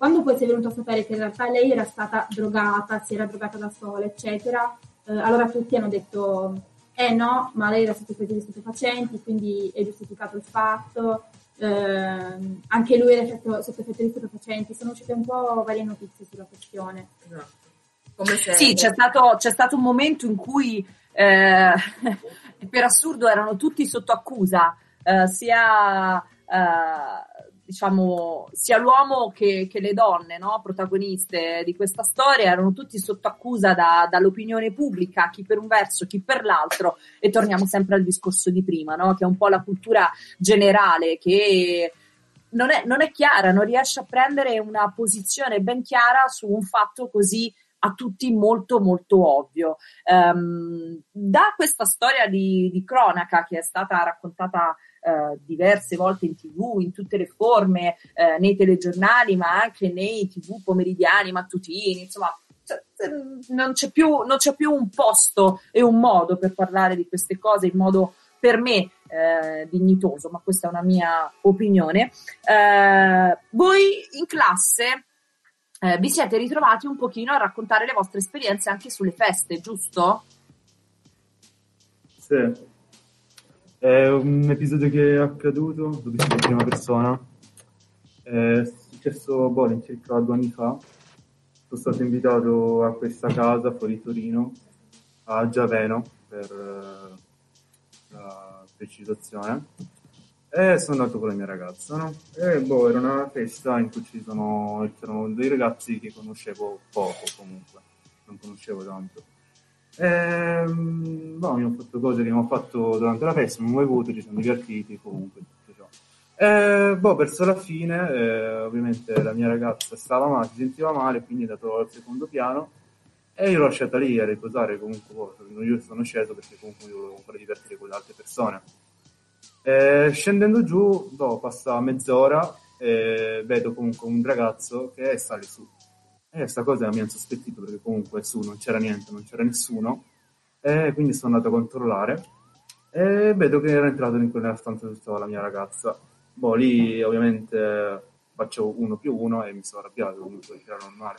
S8: Quando poi si è venuto a sapere che in realtà lei era stata drogata, si era drogata da sola, eccetera, eh, allora tutti hanno detto eh no, ma lei era sotto effetto di stupefacenti, quindi è giustificato il fatto, eh, anche lui era effetto, sotto effetto di stupefacenti, sono uscite un po' varie notizie sulla questione.
S2: Esatto. Come se...
S3: Sì, c'è stato, c'è stato un momento in cui eh, per assurdo erano tutti sotto accusa, eh, sia eh, diciamo sia l'uomo che, che le donne, no? Protagoniste di questa storia, erano tutti sotto accusa da, dall'opinione pubblica, chi per un verso, chi per l'altro, e torniamo sempre al discorso di prima, no? Che è un po' la cultura generale che non è, non è chiara, non riesce a prendere una posizione ben chiara su un fatto così a tutti molto molto ovvio. Um, da questa storia di, di cronaca che è stata raccontata uh, diverse volte in tivù, in tutte le forme, uh, nei telegiornali, ma anche nei tivù pomeridiani, mattutini, insomma, cioè, non c'è più, non c'è più un posto e un modo per parlare di queste cose in modo per me eh, dignitoso, ma questa è una mia opinione. Uh, voi in classe Eh, vi siete ritrovati un pochino a raccontare le vostre esperienze anche sulle feste, giusto?
S6: Sì, è un episodio che è accaduto, l'ho visto in prima persona, è successo boh, circa due anni fa. Sono stato invitato a questa casa fuori Torino, a Giaveno, per eh, la precisazione. E sono andato con la mia ragazza, no? E boh, era una festa in cui ci sono, c'erano dei ragazzi che conoscevo poco comunque, non conoscevo tanto. E boh, abbiamo fatto cose che abbiamo fatto durante la festa, abbiamo bevuto, ci siamo divertiti comunque, tutto ciò. E boh, verso la fine, eh, ovviamente la mia ragazza stava male, si sentiva male, quindi è andato al secondo piano e io l'ho lasciata lì a riposare comunque, boh, io sono sceso perché comunque io volevo fare divertire con le altre persone. Eh, scendendo giù, dopo passa mezz'ora e vedo comunque un ragazzo che sale su. E questa cosa mi ha insospettito perché comunque su non c'era niente, non c'era nessuno. E quindi sono andato a controllare e vedo che era entrato in quella stanza dove stava la mia ragazza. Boh, lì ovviamente faccio uno più uno e mi sono arrabbiato, comunque era normale.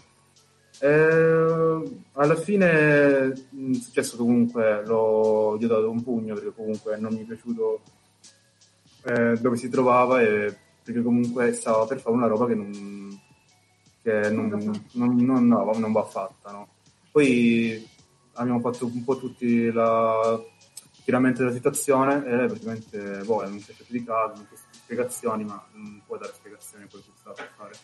S6: E alla fine è successo comunque, l'ho, gli ho dato un pugno perché comunque non mi è piaciuto Eh, dove si trovava e perché comunque stava per fare una roba che non che non, non, non, no, non va fatta, no? Poi abbiamo fatto un po' tutti la chiaramente della situazione e praticamente boh, non c'è di caso, non c'è spiegazioni, ma non può dare spiegazioni poi cosa stava per fare.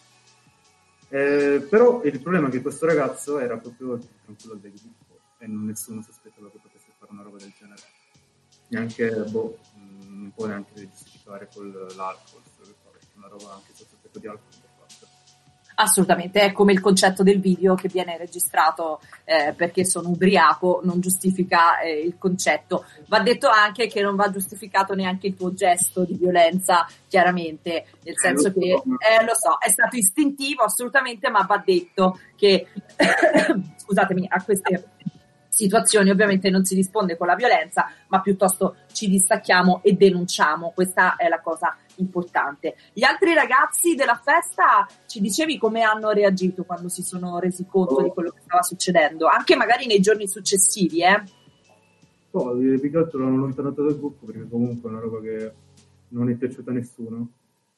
S6: Eh, però il problema è che questo ragazzo era proprio il più tranquillo del gruppo e non nessuno sospettava che potesse fare una roba del genere, neanche boh, non può neanche giustificare con l'alcol, una roba anche sotto effetto di alcol.
S3: Assolutamente, è come il concetto del video che viene registrato eh, perché sono ubriaco, non giustifica eh, il concetto. Va detto anche che non va giustificato neanche il tuo gesto di violenza, chiaramente, nel senso che, eh, lo so, è stato istintivo assolutamente, ma va detto che, scusatemi, a queste situazioni ovviamente non si risponde con la violenza, ma piuttosto ci distacchiamo e denunciamo, questa è la cosa importante. Gli altri ragazzi della festa, ci dicevi come hanno reagito quando si sono resi conto di quello che stava succedendo, anche magari nei giorni successivi, eh?
S6: Oh, più che altro l'hanno allontanato dal gruppo perché comunque è una roba che non è piaciuta a nessuno,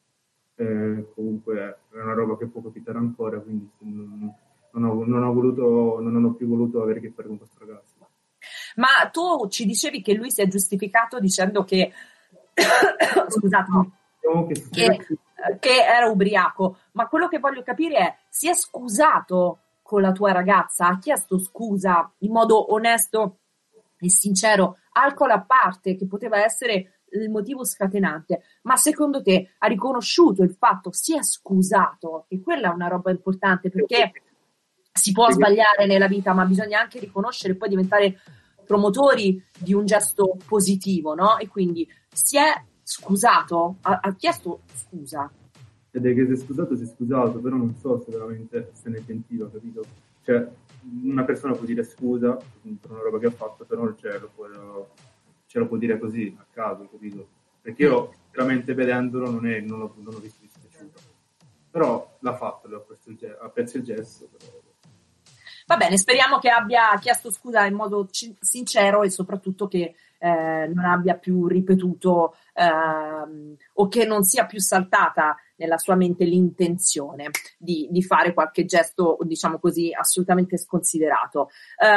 S6: e comunque è una roba che può capitare ancora, quindi non, non, ho, non ho voluto, non ho più voluto avere a che fare con questo ragazzo.
S3: Ma tu ci dicevi che lui si è giustificato dicendo che scusatemi che, che era ubriaco, ma quello che voglio capire è: si è scusato con la tua ragazza? Ha chiesto scusa in modo onesto e sincero, alcol a parte, che poteva essere il motivo scatenante, ma secondo te ha riconosciuto il fatto, si è scusato? E quella è una roba importante, perché si può sbagliare nella vita, ma bisogna anche riconoscere e poi diventare promotori di un gesto positivo, no? E quindi si è scusato, ha, ha chiesto scusa.
S6: Ed è che si è scusato, si è scusato, però non so se veramente se ne pentiva, capito? Cioè, una persona può dire scusa per una roba che ha fatto, però cioè, lo può, ce lo può dire così, a caso, capito? Perché io, veramente vedendolo, non, è, non, l'ho, non l'ho visto dispiaciuto. Però l'ha fatto, le ho preso il ge- apprezzo il gesto. Però...
S3: Va bene, speriamo che abbia chiesto scusa in modo c- sincero e soprattutto che eh, non abbia più ripetuto ehm, o che non sia più saltata nella sua mente l'intenzione di, di fare qualche gesto, diciamo così, assolutamente sconsiderato.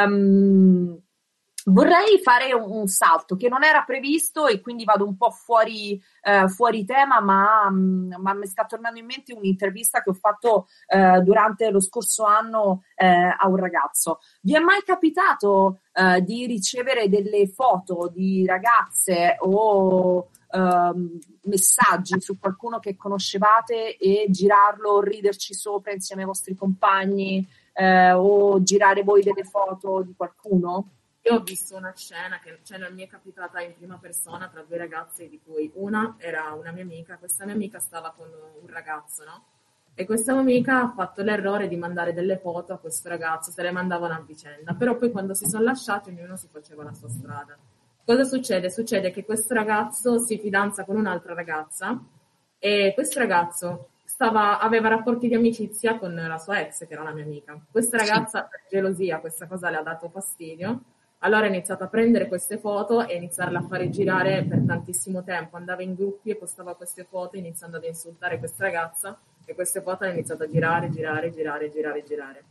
S3: Um, Vorrei fare un, un salto che non era previsto e quindi vado un po' fuori, eh, fuori tema, ma, ma mi sta tornando in mente un'intervista che ho fatto eh, durante lo scorso anno eh, a un ragazzo. Vi è mai capitato eh, di ricevere delle foto di ragazze o ehm, messaggi su qualcuno che conoscevate e girarlo, riderci sopra insieme ai vostri compagni eh, o girare voi delle foto di qualcuno?
S2: Io ho visto una scena che cioè, non mi è capitata in prima persona tra due ragazze, di cui una era una mia amica, questa mia amica stava con un ragazzo, no? E questa mia amica ha fatto l'errore di mandare delle foto a questo ragazzo, se le mandavano a vicenda, però poi quando si sono lasciati ognuno si faceva la sua strada. Cosa succede? Succede che questo ragazzo si fidanza con un'altra ragazza e questo ragazzo stava, aveva rapporti di amicizia con la sua ex, che era la mia amica. Questa ragazza, per gelosia, questa cosa le ha dato fastidio. Allora ha iniziato a prendere queste foto e iniziarle a fare girare per tantissimo tempo. Andava in gruppi e postava queste foto iniziando ad insultare questa ragazza e queste foto hanno iniziato a girare, girare, girare, girare, girare.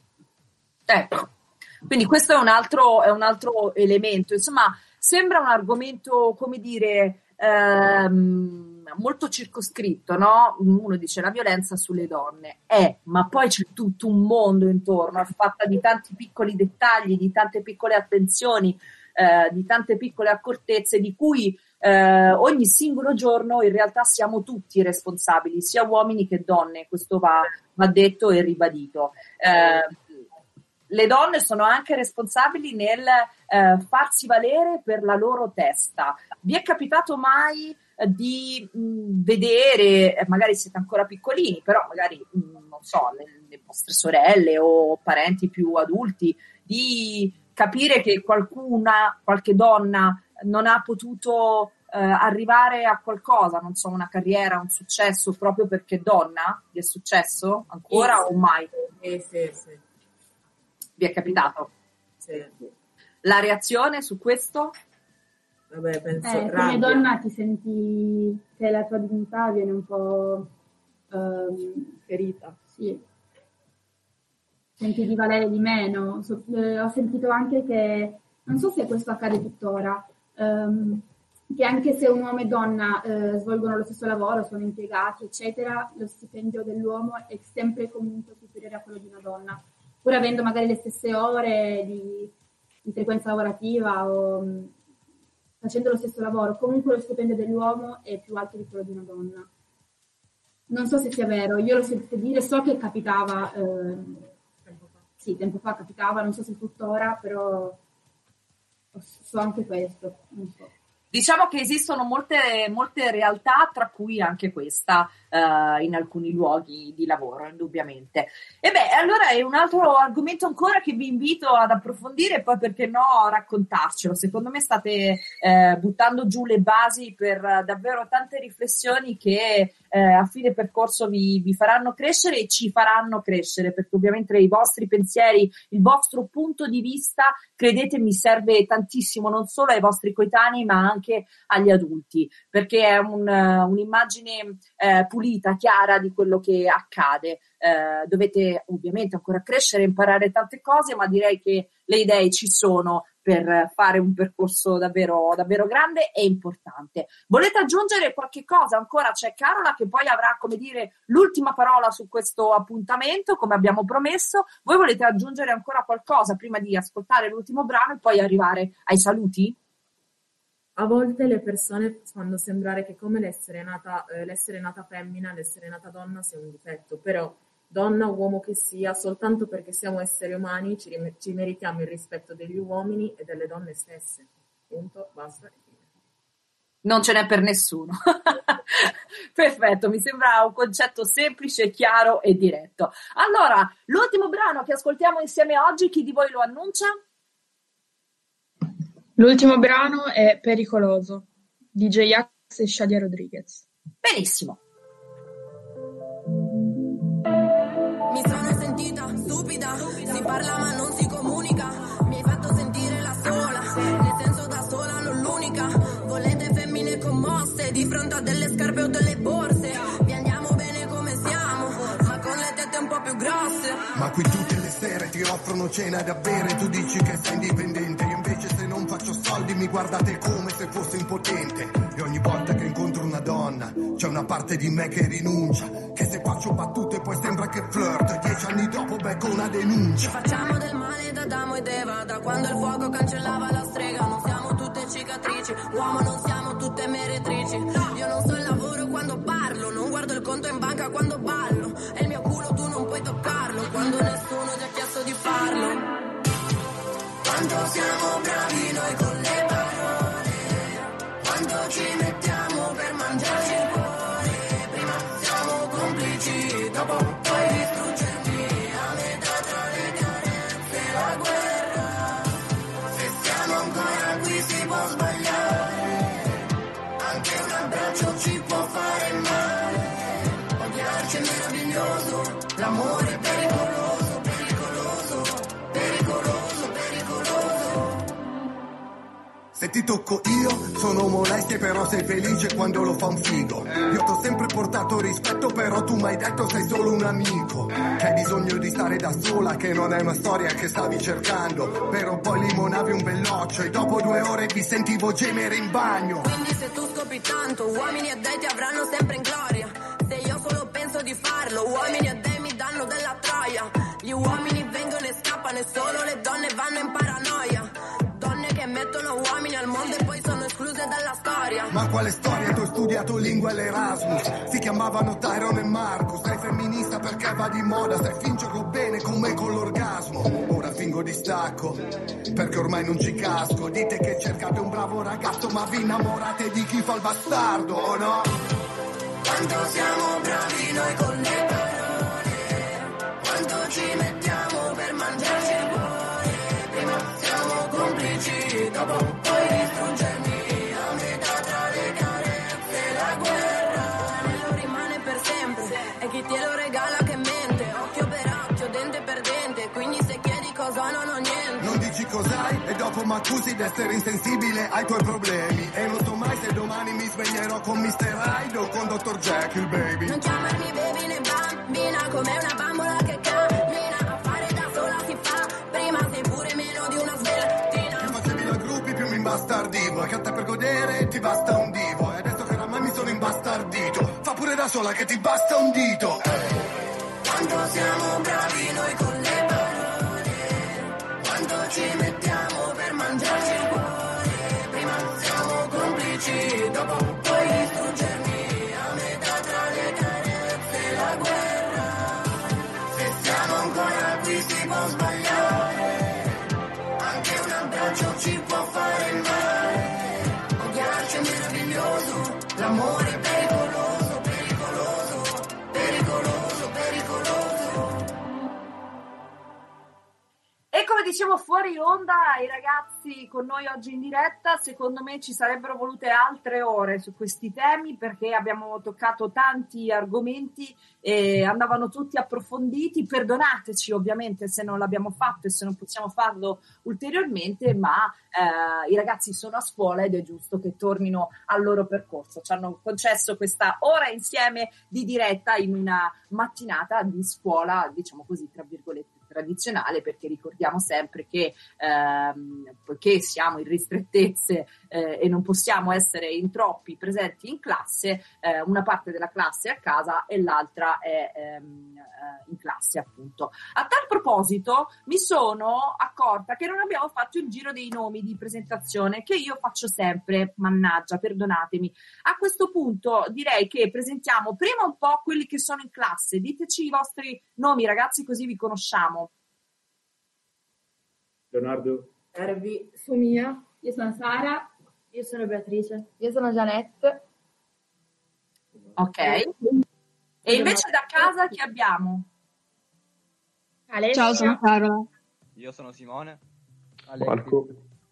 S3: Ecco, quindi questo è un altro, è un altro elemento. Insomma, sembra un argomento, come dire, ehm, molto circoscritto, no? Uno dice la violenza sulle donne è, ma poi c'è tutto un mondo intorno, è fatta di tanti piccoli dettagli, di tante piccole attenzioni, eh, di tante piccole accortezze di cui eh, ogni singolo giorno in realtà siamo tutti responsabili, sia uomini che donne, questo va, va detto e ribadito. Eh, le donne sono anche responsabili nel eh, farsi valere per la loro testa. Vi è capitato mai di mh, vedere, magari siete ancora piccolini, però magari, mh, non so, le, le vostre sorelle o parenti più adulti, di capire che qualcuna, qualche donna non ha potuto eh, arrivare a qualcosa, non so, una carriera, un successo, proprio perché donna? Vi è successo ancora
S2: Sì,
S3: o mai?
S2: Sì, sì, sì.
S3: Vi è capitato?
S2: Sì.
S3: La reazione su questo?
S2: Vabbè, penso
S8: Eh, come
S2: rabbia.
S8: donna ti senti che la tua dignità viene un po' ehm,
S2: ferita.
S8: Sì. Senti di valere di meno. So- eh, ho sentito anche che, non so se questo accade tuttora, ehm, che anche se un uomo e donna eh, svolgono lo stesso lavoro, sono impiegati, eccetera, lo stipendio dell'uomo è sempre comunque superiore a quello di una donna, pur avendo magari le stesse ore di, di frequenza lavorativa o mh, facendo lo stesso lavoro, comunque lo stipendio dell'uomo è più alto di quello di una donna. Non so se sia vero, io l'ho sentito dire, so che capitava, eh, tempo fa. Sì, tempo fa capitava, non so se tuttora, però so anche questo, non so.
S3: Diciamo che esistono molte, molte realtà, tra cui anche questa, uh, in alcuni luoghi di lavoro, indubbiamente. E beh, allora è un altro argomento ancora che vi invito ad approfondire e poi, perché no, raccontarcelo. Secondo me state eh, buttando giù le basi per uh, davvero tante riflessioni che eh, a fine percorso vi, vi faranno crescere e ci faranno crescere, perché ovviamente i vostri pensieri, il vostro punto di vista, credetemi, serve tantissimo, non solo ai vostri coetanei, ma anche anche agli adulti, perché è un, un'immagine eh, pulita, chiara di quello che accade. Eh, dovete ovviamente ancora crescere, imparare tante cose, ma direi che le idee ci sono per fare un percorso davvero, davvero grande e importante. Volete aggiungere qualche cosa? Ancora c'è Carola che poi avrà, come dire, l'ultima parola su questo appuntamento, come abbiamo promesso. Voi volete aggiungere ancora qualcosa prima di ascoltare l'ultimo brano e poi arrivare ai saluti?
S2: A volte le persone fanno sembrare che come l'essere nata, eh, l'essere nata femmina, l'essere nata donna sia un difetto, però donna o uomo che sia, soltanto perché siamo esseri umani ci, rim- ci meritiamo il rispetto degli uomini e delle donne stesse. Punto, basta.
S3: Non ce n'è per nessuno. Perfetto, mi sembra un concetto semplice, chiaro e diretto. Allora, l'ultimo brano che ascoltiamo insieme oggi, chi di voi lo annuncia?
S7: L'ultimo brano è Pericoloso di J-Ax e Shadia Rodriguez.
S3: Benissimo.
S9: stupida. Si parla ma non si comunica. Mi hai fatto sentire la sola, nel senso da sola non l'unica. Volete femmine commosse di fronte a delle scarpe o delle borse. Vi andiamo bene come siamo, ma con le tette un po' più grosse.
S12: Ma qui tutte le sere ti offrono cena da bere. Tu dici che sei indipendente, io invece se non faccio soldi mi guardate come se fossi impotente. E ogni volta che incontro una donna c'è una parte di me che rinuncia, che se faccio battute poi sembra che flirt. Dieci anni dopo becco una denuncia.
S9: Facciamo del male da Adamo ed Eva, da quando il fuoco cancellava la strega. Non siamo tutte cicatrici, uomo non siamo tutte meretrici. Io non so il lavoro quando parlo, non guardo il conto in banca quando ballo. E il mio culo tu non puoi toccarlo, quando nessuno ti ha chiesto di farlo. Quanto siamo bravi noi con le parole, quando ci mettiamo per mangiarci il cuore. Prima siamo complici, dopo poi distruggerci. A metà tra le carezze e la guerra. Se siamo ancora qui si può sbagliare, anche un abbraccio ci può fare male. Odiarci è meraviglioso, l'amore è pericoloso, pericoloso, pericoloso, pericoloso.
S12: Se ti tocco io sono molestie, però sei felice quando lo fa un figo. Io t'ho sempre portato rispetto, però tu m'hai detto sei solo un amico, che hai bisogno di stare da sola, che non è una storia che stavi cercando. Però poi limonavi un belloccio e dopo due ore vi sentivo gemere in bagno.
S9: Quindi se tu scopri tanto, uomini e dei ti avranno sempre in gloria. Se io solo penso di farlo, uomini e dei mi danno della troia. Gli uomini vengono e scappano e solo le donne vanno in paranoia. Donne che mettono uomini al mondo e poi sono escluse dalla storia.
S12: Ma quale storia? Tu hai studiato lingua all'Erasmus, si chiamavano Tyrone e Marcus. Sei femminista perché va di moda, sai fingerlo bene come con l'orgasmo. Ora fingo di stacco perché ormai non ci casco. Dite che cercate un bravo ragazzo, ma vi innamorate di chi fa il bastardo, o no?
S9: Quanto siamo bravi noi con le parole, quanto ci mettiamo per mangiarci il cuore. Prima siamo complici, dopo poi distruggermi. A metà tra le carezze e la guerra. L'anello rimane per sempre e chi te lo regala che mente. Occhio per occhio, dente per dente, quindi se chiedi cosa non ho niente.
S12: Non dici cos'hai e dopo mi accusi di essere insensibile ai tuoi problemi. E non so mai se domani mi sveglierò con mister Hyde o con dottor Jekyll, baby.
S9: Non chiamarmi baby né bambina, come una bambola che cammina. A fare da sola si fa, prima sei pure meno di una sveltina.
S12: Più facevi la gruppi più mi imbastardivo, che a te per godere ti basta un divo. E adesso che oramai mi sono imbastardito, fa pure da sola che ti basta un dito.
S9: Quanto siamo bravi noi con le parole, quanto ci mettiamo per mangiarci il cuore. Prima siamo complici, dopo poi distruggermi. A metà tra le carezze e la guerra. Se siamo ancora qui si può sbagliare, anche un abbraccio ci può fare male. Odiarci è meraviglioso, l'amore è pericoloso, pericoloso, pericoloso, pericoloso.
S3: E come dicevo fuori onda ai ragazzi con noi oggi in diretta, secondo me ci sarebbero volute altre ore su questi temi, perché abbiamo toccato tanti argomenti e andavano tutti approfonditi. Perdonateci ovviamente se non l'abbiamo fatto e se non possiamo farlo ulteriormente, ma eh, i ragazzi sono a scuola ed è giusto che tornino al loro percorso. Ci hanno concesso questa ora insieme di diretta in una mattinata di scuola, diciamo così, tra virgolette, tradizionale, perché ricordiamo sempre che ehm, poiché siamo in ristrettezze eh, e non possiamo essere in troppi presenti in classe, eh, una parte della classe è a casa e l'altra è ehm, eh, in classe, appunto. A tal proposito mi sono accorta che non abbiamo fatto il giro dei nomi di presentazione, che io faccio sempre, mannaggia, perdonatemi. A questo punto direi che presentiamo prima un po' quelli che sono in classe. Diteci i vostri nomi, ragazzi, così vi conosciamo.
S6: Leonardo.
S2: Ervi. Sumia.
S8: Io sono Sara.
S13: Io sono Beatrice.
S14: Io sono Janette.
S3: Ok. E invece da casa chi abbiamo?
S11: Alessia. Ciao, sono Carola.
S15: Io sono Simone.
S16: Marco.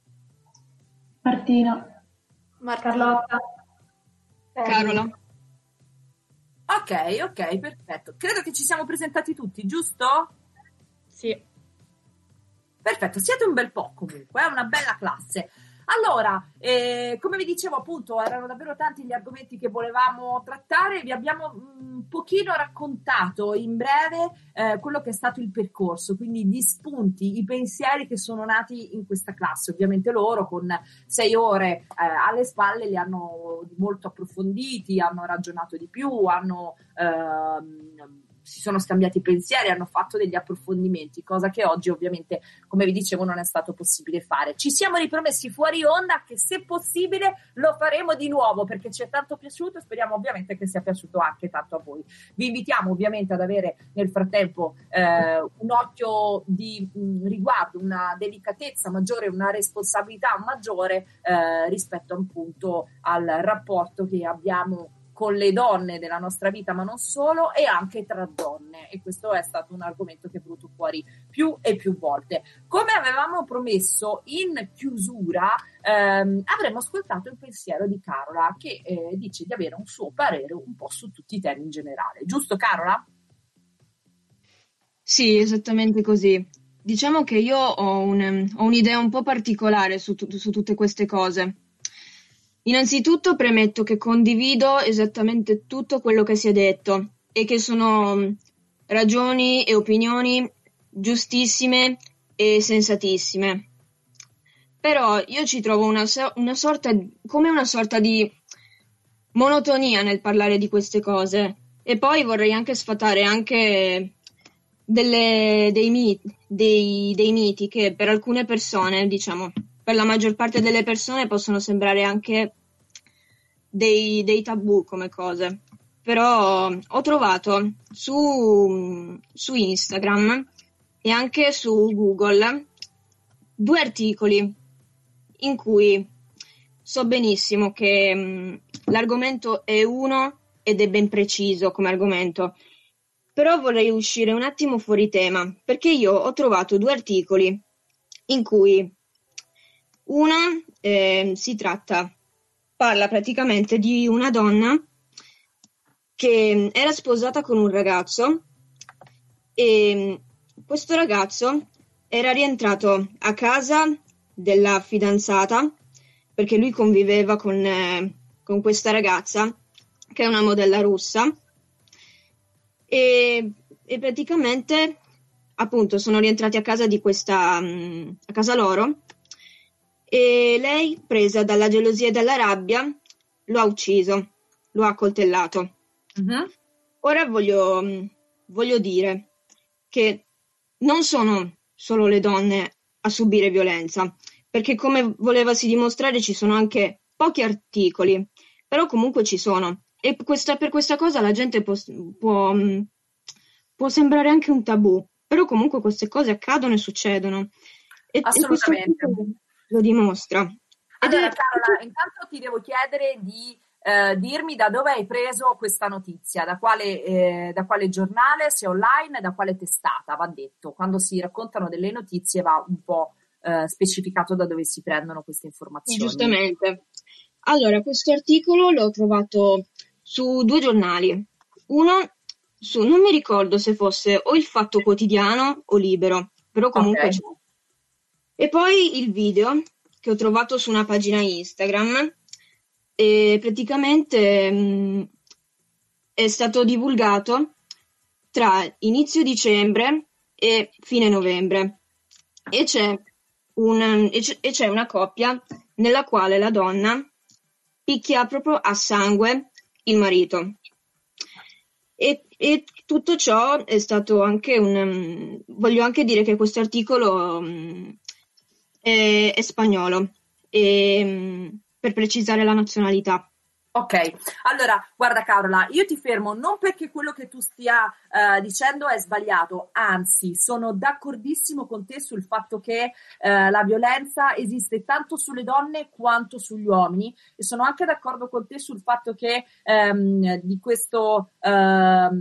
S8: Martina.
S14: Mar-
S8: Carlotta.
S11: Carola.
S3: Ok, ok, perfetto. Credo che ci siamo presentati tutti, giusto?
S7: Sì.
S3: Perfetto, siete un bel po' comunque, è una bella classe. Allora, eh, come vi dicevo appunto, erano davvero tanti gli argomenti che volevamo trattare, vi abbiamo un pochino raccontato in breve eh, quello che è stato il percorso, quindi gli spunti, i pensieri che sono nati in questa classe. Ovviamente loro con sei ore eh, alle spalle li hanno molto approfonditi, hanno ragionato di più, hanno... Ehm, si sono scambiati pensieri, hanno fatto degli approfondimenti, cosa che oggi ovviamente, come vi dicevo, non è stato possibile fare. Ci siamo ripromessi fuori onda che se possibile lo faremo di nuovo, perché ci è tanto piaciuto e speriamo ovviamente che sia piaciuto anche tanto a voi. Vi invitiamo ovviamente ad avere nel frattempo eh, un occhio di mh, riguardo, una delicatezza maggiore, una responsabilità maggiore eh, rispetto appunto al rapporto che abbiamo con le donne della nostra vita, ma non solo, e anche tra donne, e questo è stato un argomento che è venuto fuori più e più volte. Come avevamo promesso in chiusura, ehm, avremmo ascoltato il pensiero di Carola, che eh, dice di avere un suo parere un po' su tutti i temi in generale. Giusto, Carola?
S11: Sì, esattamente così. Diciamo che io ho, un, ho un'idea un po' particolare su, tu- su tutte queste cose. Innanzitutto premetto che condivido esattamente tutto quello che si è detto e che sono ragioni e opinioni giustissime e sensatissime. Però io ci trovo una, so- una sorta, come una sorta di monotonia nel parlare di queste cose. E poi vorrei anche sfatare anche delle, dei, mit- dei, dei miti che per alcune persone, diciamo, per la maggior parte delle persone possono sembrare anche dei, dei tabù come cose. Però ho trovato su, su Instagram e anche su Google due articoli in cui so benissimo che mh, l'argomento è uno ed è ben preciso come argomento, però vorrei uscire un attimo fuori tema, perché io ho trovato due articoli in cui una eh, si tratta, parla praticamente di una donna che era sposata con un ragazzo e questo ragazzo era rientrato a casa della fidanzata perché lui conviveva con, eh, con questa ragazza che è una modella russa e, e praticamente appunto sono rientrati a casa di questa mh, a casa loro e lei, presa dalla gelosia e dalla rabbia, lo ha ucciso, lo ha accoltellato.
S3: Uh-huh.
S11: Ora voglio, voglio dire che non sono solo le donne a subire violenza, perché come volevasi dimostrare ci sono anche pochi articoli, però comunque ci sono. E questa, per questa cosa la gente può, può, può sembrare anche un tabù, però comunque queste cose accadono e succedono. E,
S3: Assolutamente.
S11: E questo lo dimostra.
S3: Allora, Carola, intanto ti devo chiedere di eh, dirmi da dove hai preso questa notizia, da quale, eh, da quale giornale, se online, da quale testata, va detto. Quando si raccontano delle notizie va un po' eh, specificato da dove si prendono queste informazioni.
S11: Giustamente. Allora, questo articolo l'ho trovato su due giornali. Uno, su, non mi ricordo se fosse o il Fatto Quotidiano o Libero, però comunque
S3: Okay.
S11: c'è. E poi il video che ho trovato su una pagina Instagram e praticamente mh, è stato divulgato tra inizio dicembre e fine novembre e c'è, un, e c'è, e c'è una coppia nella quale la donna picchia proprio a sangue il marito. E, e tutto ciò è stato anche un... Um, voglio anche dire che questo articolo um, è, è spagnolo, e, um, per precisare la nazionalità.
S3: Ok, allora guarda Carola, io ti fermo non perché quello che tu stia eh, dicendo è sbagliato, anzi sono d'accordissimo con te sul fatto che eh, la violenza esiste tanto sulle donne quanto sugli uomini e sono anche d'accordo con te sul fatto che ehm, di questo ehm,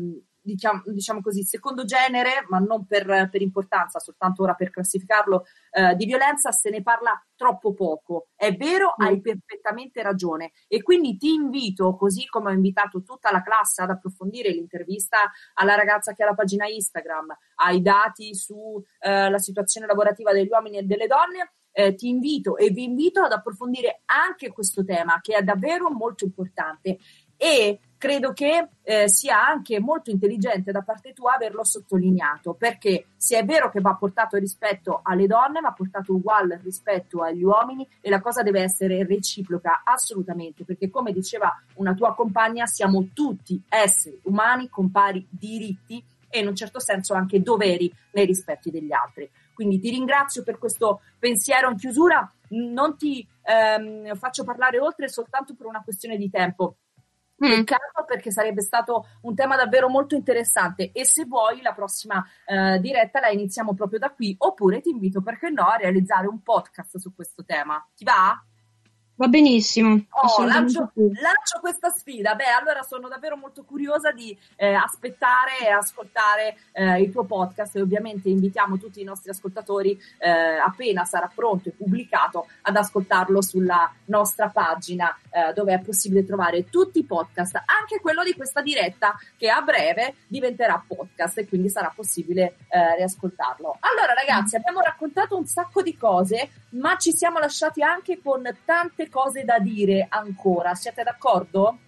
S3: diciamo, diciamo così, secondo genere, ma non per, per importanza, soltanto ora per classificarlo, eh, di violenza se ne parla troppo poco. È vero, mm. hai perfettamente ragione, e quindi ti invito, così come ho invitato tutta la classe ad approfondire l'intervista alla ragazza che ha la pagina Instagram, ai dati sulla eh, situazione lavorativa degli uomini e delle donne, eh, ti invito e vi invito ad approfondire anche questo tema, che è davvero molto importante, e credo che eh, sia anche molto intelligente da parte tua averlo sottolineato, perché se è vero che va portato rispetto alle donne, va portato uguale rispetto agli uomini, e la cosa deve essere reciproca, assolutamente, perché come diceva una tua compagna, siamo tutti esseri umani con pari diritti e in un certo senso anche doveri nei rispetti degli altri. Quindi ti ringrazio per questo pensiero in chiusura, non ti ehm, faccio parlare oltre soltanto per una questione di tempo. Peccato, perché sarebbe stato un tema davvero molto interessante, e se vuoi la prossima eh, diretta la iniziamo proprio da qui, oppure ti invito, perché no, a realizzare un podcast su questo tema. Ti va?
S11: Va benissimo.
S3: Oh, lancio, lancio questa sfida. Beh, allora sono davvero molto curiosa di eh, aspettare e ascoltare eh, il tuo podcast, e ovviamente invitiamo tutti i nostri ascoltatori, eh, appena sarà pronto e pubblicato, ad ascoltarlo sulla nostra pagina, eh, dove è possibile trovare tutti i podcast, anche quello di questa diretta, che a breve diventerà podcast e quindi sarà possibile eh, riascoltarlo. Allora ragazzi, abbiamo raccontato un sacco di cose, ma ci siamo lasciati anche con tante cose da dire ancora. Siete d'accordo?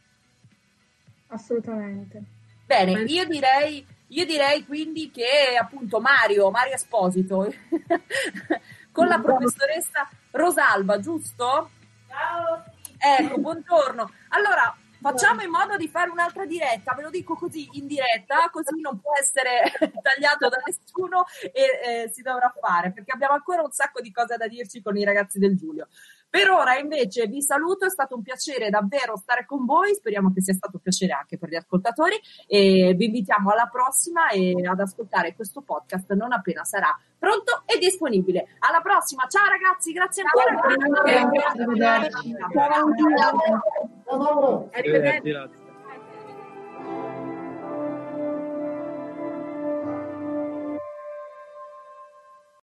S8: Assolutamente.
S3: Bene, io direi, io direi quindi che appunto Mario, Mario Esposito, con la professoressa Rosalba, giusto?
S14: Ciao!
S3: Ecco, buongiorno. Allora, facciamo in modo di fare un'altra diretta, ve lo dico così in diretta, così non può essere tagliato da nessuno e eh, si dovrà fare, perché abbiamo ancora un sacco di cose da dirci con i ragazzi del Giulio. Per ora invece vi saluto, è stato un piacere davvero stare con voi, speriamo che sia stato un piacere anche per gli ascoltatori, e vi invitiamo alla prossima e ad ascoltare questo podcast non appena sarà pronto e disponibile. Alla prossima, ciao ragazzi, grazie ancora.
S11: Arrivederci.
S3: Ciao.
S4: Ciao.
S3: Arrivederci.